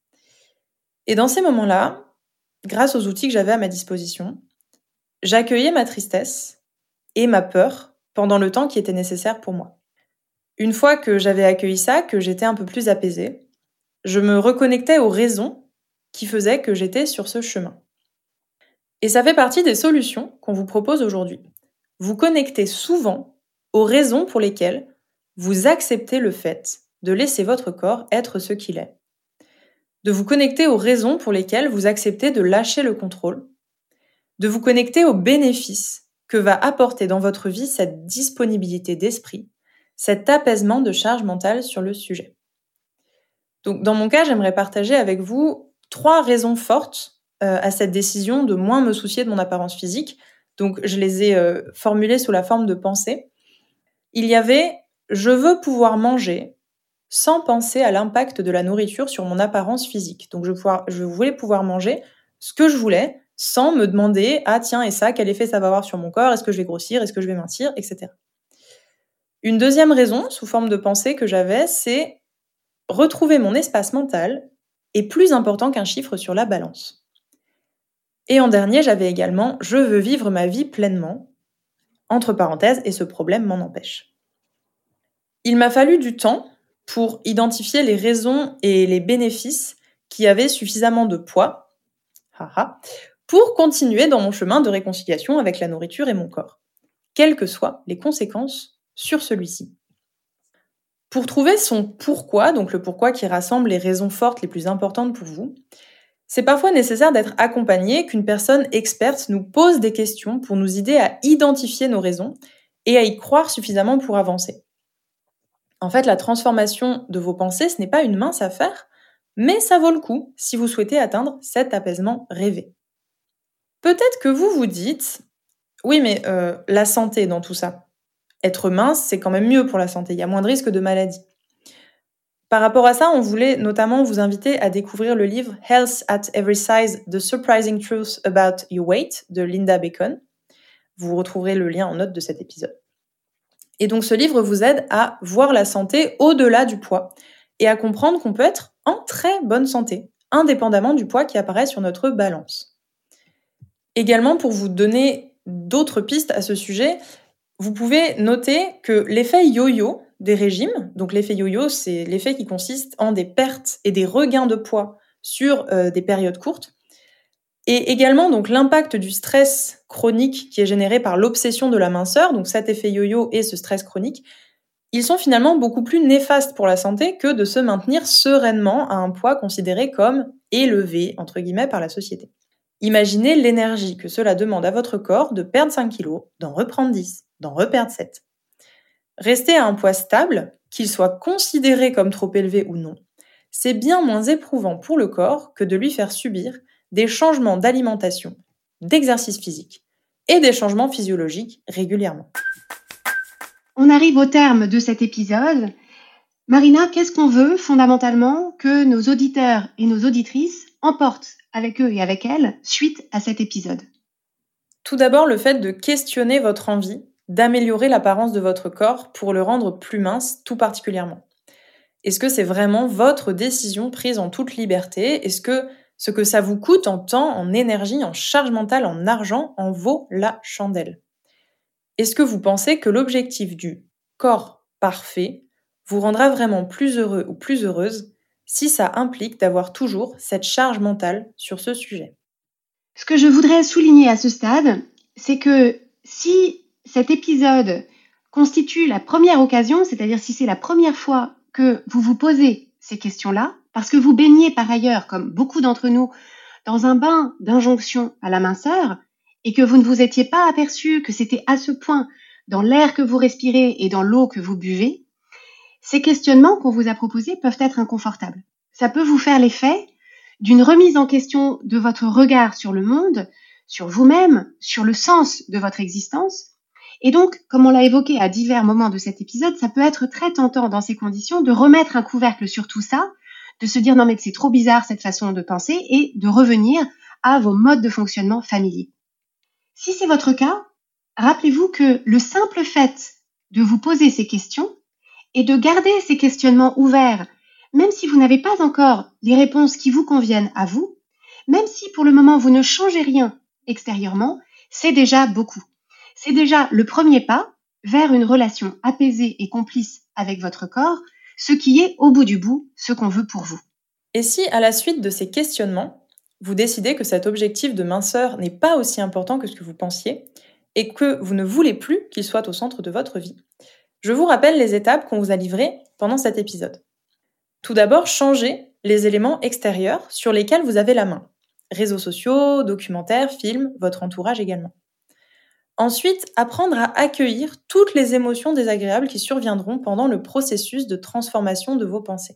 Et dans ces moments-là, grâce aux outils que j'avais à ma disposition, j'accueillais ma tristesse et ma peur pendant le temps qui était nécessaire pour moi. Une fois que j'avais accueilli ça, que j'étais un peu plus apaisée, je me reconnectais aux raisons qui faisaient que j'étais sur ce chemin. Et ça fait partie des solutions qu'on vous propose aujourd'hui. Vous connectez souvent aux raisons pour lesquelles vous acceptez le fait de laisser votre corps être ce qu'il est. De vous connecter aux raisons pour lesquelles vous acceptez de lâcher le contrôle. De vous connecter aux bénéfices que va apporter dans votre vie cette disponibilité d'esprit, cet apaisement de charge mentale sur le sujet. Donc, dans mon cas, j'aimerais partager avec vous trois raisons fortes euh, à cette décision de moins me soucier de mon apparence physique. Donc, je les ai euh, formulées sous la forme de pensées. Il y avait « je veux pouvoir manger » sans penser à l'impact de la nourriture sur mon apparence physique. Donc, je, pouvoir, je voulais pouvoir manger ce que je voulais sans me demander « ah tiens, et ça, quel effet ça va avoir sur mon corps ? Est-ce que je vais grossir ? Est-ce que je vais mincir ?» et cetera. Une deuxième raison, sous forme de pensée que j'avais, c'est retrouver mon espace mental est plus important qu'un chiffre sur la balance. Et en dernier, j'avais également « je veux vivre ma vie pleinement », entre parenthèses, et ce problème m'en empêche. Il m'a fallu du temps pour identifier les raisons et les bénéfices qui avaient suffisamment de poids haha, pour continuer dans mon chemin de réconciliation avec la nourriture et mon corps, quelles que soient les conséquences sur celui-ci. Pour trouver son pourquoi, donc le pourquoi qui rassemble les raisons fortes les plus importantes pour vous, c'est parfois nécessaire d'être accompagné, qu'une personne experte nous pose des questions pour nous aider à identifier nos raisons et à y croire suffisamment pour avancer. En fait, la transformation de vos pensées, ce n'est pas une mince affaire, mais ça vaut le coup si vous souhaitez atteindre cet apaisement rêvé. Peut-être que vous vous dites « oui, mais euh, la santé dans tout ça, être mince, c'est quand même mieux pour la santé, il y a moins de risques de maladie. » Par rapport à ça, on voulait notamment vous inviter à découvrir le livre « Health at Every Size, The Surprising Truth About Your Weight » de Linda Bacon. Vous retrouverez le lien en note de cet épisode. Et donc ce livre vous aide à voir la santé au-delà du poids et à comprendre qu'on peut être en très bonne santé, indépendamment du poids qui apparaît sur notre balance. Également, pour vous donner d'autres pistes à ce sujet, vous pouvez noter que l'effet yo-yo des régimes, donc l'effet yo-yo, c'est l'effet qui consiste en des pertes et des regains de poids sur euh, des périodes courtes, et également donc l'impact du stress chronique qui est généré par l'obsession de la minceur, donc cet effet yo-yo et ce stress chronique, ils sont finalement beaucoup plus néfastes pour la santé que de se maintenir sereinement à un poids considéré comme élevé, entre guillemets, par la société. Imaginez l'énergie que cela demande à votre corps de perdre cinq kilos, d'en reprendre dix, d'en reperdre sept. Rester à un poids stable, qu'il soit considéré comme trop élevé ou non, c'est bien moins éprouvant pour le corps que de lui faire subir des changements d'alimentation, d'exercice physique et des changements physiologiques régulièrement. On arrive au terme de cet épisode. Marina, qu'est-ce qu'on veut fondamentalement que nos auditeurs et nos auditrices emportent avec eux et avec elles suite à cet épisode? Tout d'abord, le fait de questionner votre envie d'améliorer l'apparence de votre corps pour le rendre plus mince, tout particulièrement. Est-ce que c'est vraiment votre décision prise en toute liberté? Est-ce que ce que ça vous coûte en temps, en énergie, en charge mentale, en argent, en vaut la chandelle? Est-ce que vous pensez que l'objectif du corps parfait vous rendra vraiment plus heureux ou plus heureuse si ça implique d'avoir toujours cette charge mentale sur ce sujet? Ce que je voudrais souligner à ce stade, c'est que si cet épisode constitue la première occasion, c'est-à-dire si c'est la première fois que vous vous posez ces questions-là, parce que vous baignez par ailleurs, comme beaucoup d'entre nous, dans un bain d'injonction à la minceur, et que vous ne vous étiez pas aperçu que c'était à ce point dans l'air que vous respirez et dans l'eau que vous buvez, ces questionnements qu'on vous a proposés peuvent être inconfortables. Ça peut vous faire l'effet d'une remise en question de votre regard sur le monde, sur vous-même, sur le sens de votre existence. Et donc, comme on l'a évoqué à divers moments de cet épisode, ça peut être très tentant dans ces conditions de remettre un couvercle sur tout ça, de se dire non mais c'est trop bizarre cette façon de penser et de revenir à vos modes de fonctionnement familiers. Si c'est votre cas, rappelez-vous que le simple fait de vous poser ces questions et de garder ces questionnements ouverts, même si vous n'avez pas encore les réponses qui vous conviennent à vous, même si pour le moment vous ne changez rien extérieurement, c'est déjà beaucoup. C'est déjà le premier pas vers une relation apaisée et complice avec votre corps, ce qui est au bout du bout ce qu'on veut pour vous. Et si, à la suite de ces questionnements, vous décidez que cet objectif de minceur n'est pas aussi important que ce que vous pensiez et que vous ne voulez plus qu'il soit au centre de votre vie, je vous rappelle les étapes qu'on vous a livrées pendant cet épisode. Tout d'abord, changez les éléments extérieurs sur lesquels vous avez la main. Réseaux sociaux, documentaires, films, votre entourage également. Ensuite, apprendre à accueillir toutes les émotions désagréables qui surviendront pendant le processus de transformation de vos pensées.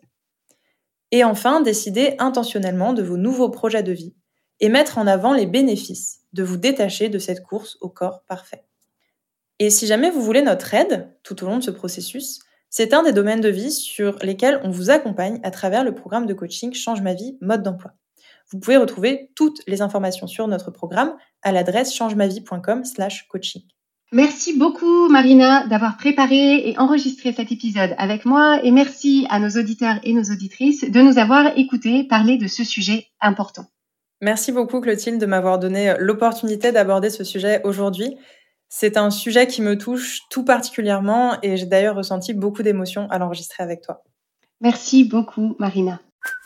Et enfin, décider intentionnellement de vos nouveaux projets de vie et mettre en avant les bénéfices de vous détacher de cette course au corps parfait. Et si jamais vous voulez notre aide tout au long de ce processus, c'est un des domaines de vie sur lesquels on vous accompagne à travers le programme de coaching Change ma vie, mode d'emploi. Vous pouvez retrouver toutes les informations sur notre programme à l'adresse changemavie point com slash coaching. Merci beaucoup Marina d'avoir préparé et enregistré cet épisode avec moi et merci à nos auditeurs et nos auditrices de nous avoir écoutés parler de ce sujet important. Merci beaucoup Clotilde de m'avoir donné l'opportunité d'aborder ce sujet aujourd'hui. C'est un sujet qui me touche tout particulièrement et j'ai d'ailleurs ressenti beaucoup d'émotions à l'enregistrer avec toi. Merci beaucoup Marina.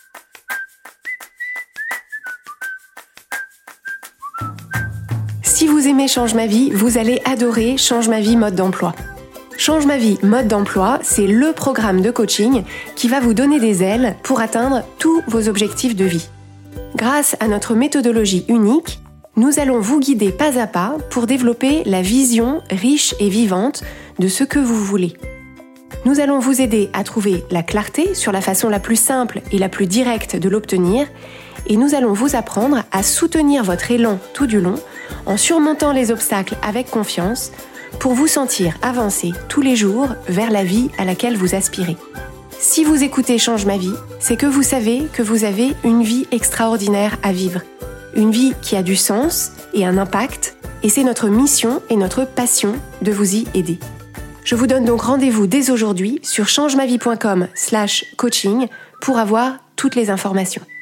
Si vous aimez Change ma vie, vous allez adorer Change ma vie mode d'emploi. Change ma vie mode d'emploi, c'est le programme de coaching qui va vous donner des ailes pour atteindre tous vos objectifs de vie. Grâce à notre méthodologie unique, nous allons vous guider pas à pas pour développer la vision riche et vivante de ce que vous voulez. Nous allons vous aider à trouver la clarté sur la façon la plus simple et la plus directe de l'obtenir et nous allons vous apprendre à soutenir votre élan tout du long en surmontant les obstacles avec confiance pour vous sentir avancer tous les jours vers la vie à laquelle vous aspirez. Si vous écoutez Change ma vie, c'est que vous savez que vous avez une vie extraordinaire à vivre. Une vie qui a du sens et un impact, et c'est notre mission et notre passion de vous y aider. Je vous donne donc rendez-vous dès aujourd'hui sur changemavie point com slash coaching pour avoir toutes les informations.